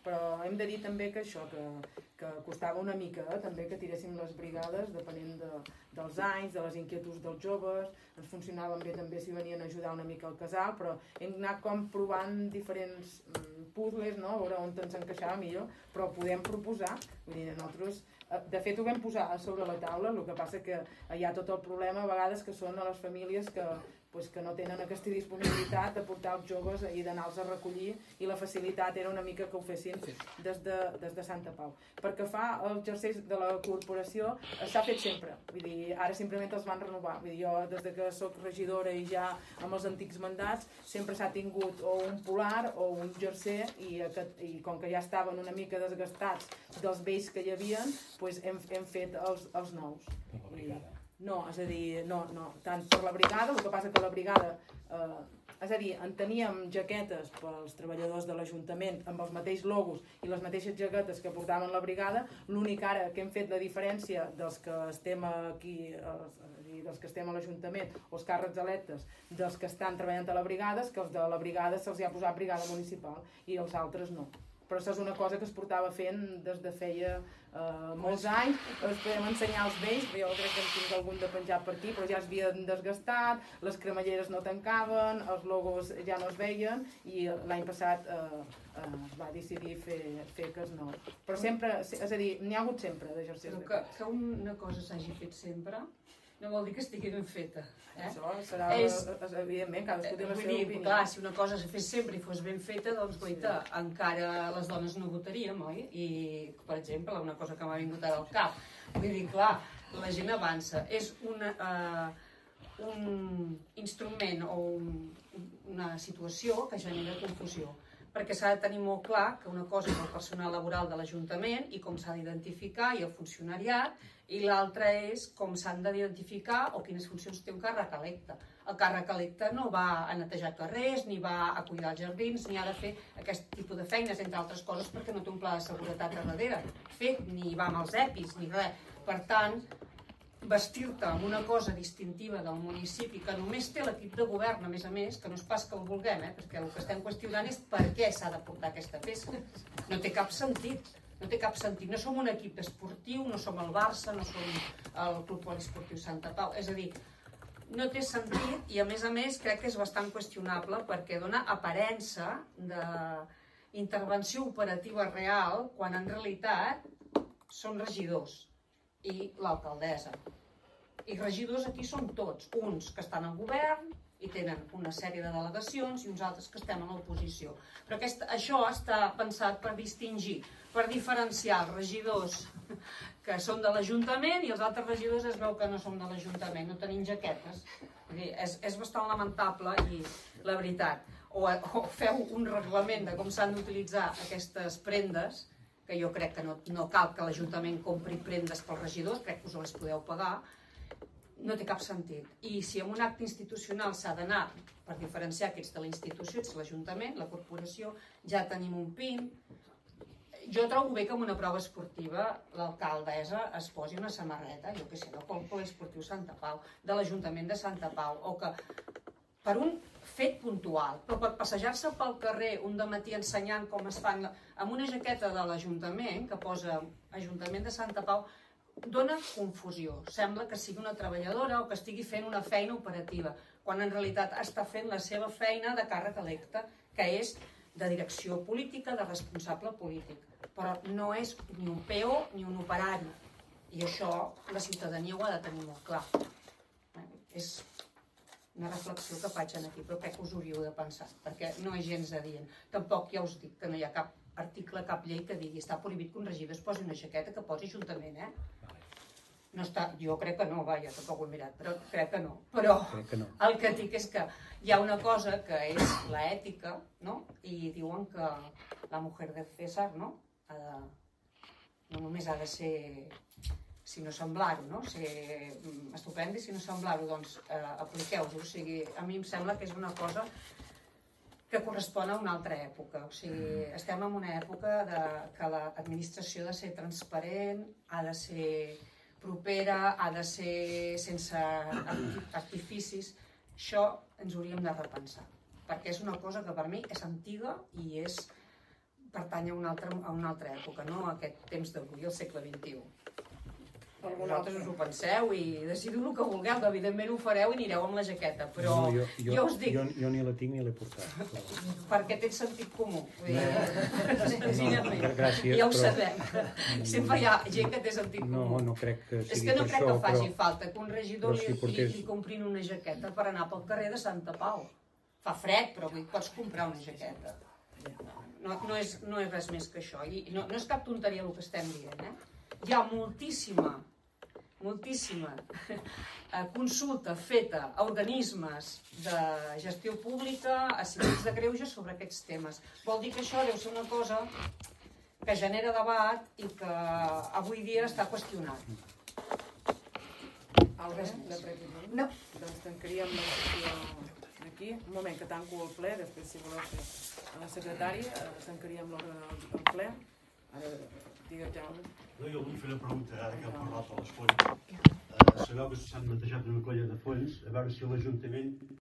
però hem de dir també que això, que, que costava una mica eh, també que tiréssim les brigades depenent de, dels anys, de les inquietuds dels joves, ens funcionaven bé també si venien a ajudar una mica al casal, però hem anat com provant diferents mm, puzzles, no? A veure on ens encaixava millor, però podem proposar, vull dir, nosaltres, de fet ho vam posar a sobre la taula, el que passa que hi ha tot el problema a vegades que són a les famílies que pues, que no tenen aquesta disponibilitat de portar els joves i d'anar-los a recollir, i la facilitat era una mica que ho fessin des de, des de Santa Pau. Perquè fa els jerseis de la corporació s'ha fet sempre, vull dir, ara simplement els van renovar, vull dir, jo des de que soc regidora i ja amb els antics mandats sempre s'ha tingut o un polar o un jersei i, i com que ja estaven una mica desgastats dels vells que hi havien, pues hem, hem fet els, els nous. Per la brigada. No, és a dir, no, no, tant per la brigada, el que passa que la brigada, eh, és a dir, en teníem jaquetes pels treballadors de l'Ajuntament amb els mateixos logos i les mateixes jaquetes que portaven la brigada, l'únic ara que hem fet la diferència dels que estem aquí, eh, dels que estem a l'Ajuntament, o els càrrecs electes, dels que estan treballant a la brigada, és que els de la brigada se'ls ha posat brigada municipal i els altres no. Però això és una cosa que es portava fent des de feia eh, molts anys, els podem ensenyar els vells, jo crec que en tinc algun de penjat per aquí, però ja es havien desgastat, les cremalleres no tancaven, els logos ja no es veien, i l'any passat eh, eh, es va decidir fer, fer que es nou. Però sempre, és a dir, n'hi ha hagut sempre de jerseis. Però que, que una cosa s'hagi fet sempre no vol dir que estigui ben feta. Eh? Això serà, és, evidentment, cadascú té la seva dir, opinió. Clar, si una cosa se fes sempre i fos ben feta, doncs, goita, sí. Encara les dones no votaríem, oi? I, per exemple, una cosa que m'ha vingut ara al cap, vull dir, clar, la gent avança. És una, uh, un instrument o un, una situació que genera confusió, perquè s'ha de tenir molt clar que una cosa és el personal laboral de l'Ajuntament i com s'ha d'identificar, i el funcionariat, i l'altra és com s'han d'identificar o quines funcions té un càrrec electe. El càrrec electe no va a netejar carrers, ni va a cuidar els jardins, ni ha de fer aquest tipus de feines, entre altres coses, perquè no té un pla de seguretat a darrere fet, ni va amb els EPIs, ni res. Per tant, vestir-te amb una cosa distintiva del municipi que només té l'equip de govern, a més a més, que no és pas que el vulguem, eh? Perquè el que estem qüestionant és per què s'ha de portar aquesta peça. No té cap sentit. No té cap sentit. No som un equip esportiu, no som el Barça, no som el Club Poliesportiu Santa Pau. És a dir, no té sentit i, a més a més, crec que és bastant qüestionable perquè dona aparença d'intervenció operativa real quan en realitat són regidors i l'alcaldessa. I regidors aquí són tots, uns que estan al govern i tenen una sèrie de delegacions i uns altres que estem a l'oposició. Però aquest, això està pensat per distingir, per diferenciar els regidors que són de l'Ajuntament i els altres regidors es veu que no som de l'Ajuntament, no tenim jaquetes. Vull dir, és, és bastant lamentable i la veritat. O, o feu un reglament de com s'han d'utilitzar aquestes prendes, que jo crec que no, no cal que l'Ajuntament compri prendes pels regidors, crec que us les podeu pagar, no té cap sentit. I si en un acte institucional s'ha d'anar per diferenciar que ets de la institució, ets l'Ajuntament, la corporació, ja tenim un pin. Jo trobo bé que en una prova esportiva l'alcaldessa es posi una samarreta, jo què sé, del Club Poliesportiu Santa Pau, de l'Ajuntament de Santa Pau, o que per un fet puntual, però per passejar-se pel carrer un dematí ensenyant com es fan amb una jaqueta de l'Ajuntament que posa Ajuntament de Santa Pau, dona confusió. Sembla que sigui una treballadora o que estigui fent una feina operativa, quan en realitat està fent la seva feina de càrrec electe, que és de direcció política, de responsable polític. Però no és ni un P O ni un operari. I això la ciutadania ho ha de tenir molt clar. És una reflexió que faig aquí, però crec que us hauríeu de pensar, perquè no és gens adient. Tampoc ja us dic que no hi ha cap article, cap llei que digui està prohibit que un regidor es posi una jaqueta que posi Ajuntament, eh? No està, jo crec que no, vaja, tampoc ho he mirat, però crec que no. Però que no. El que dic és que hi ha una cosa que és l'ètica, no? I diuen que la mujer de César, no? Ha de, no només ha de ser, si no semblar-ho, no? Ser estupend i si no semblar-ho, doncs eh, apliqueu-ho. O sigui, a mi em sembla que és una cosa que correspon a una altra època. O sigui, estem en una època de, que l'administració ha de ser transparent, ha de ser propera, ha de ser sense artificis. Això ens hauríem de repensar, perquè és una cosa que per mi és antiga i és pertany a una altra, a una altra època, no a aquest temps d'avui, al segle vint-i-u. Vosaltres us ho penseu i decidiu el que vulgueu, que evidentment ho fareu i anireu amb la jaqueta, però no, jo, jo, jo us dic... Jo, jo ni la tinc ni l'he portat. Però... perquè tens sentit comú. No, gràcies, ja ho però... sabem. Sempre hi ha gent que té sentit comú. No, no crec que sigui És que no per crec això, que faci però... falta que un regidor si li, portés... li, li comprin una jaqueta per anar pel carrer de Santa Pau. Fa fred, però vull, pots comprar una jaqueta. No, no, és, no és res més que això. I no, no és cap tonteria el que estem dient. Eh? Hi ha moltíssima moltíssima consulta feta a organismes de gestió pública, a síndics de greuges sobre aquests temes. Vol dir que això deu ser una cosa que genera debat i que avui dia està qüestionat. Res de president? No. Doncs tancaríem la sessió aquí. Un moment que tanco el ple, després si voleu fer a la secretària, tancaríem el ple. Ara, digue'm, Jaume. No, jo vull fer una pregunta, ara que hem parlat de les fonts. Uh, sabeu que s'han netejat una colla de fonts, a veure si l'Ajuntament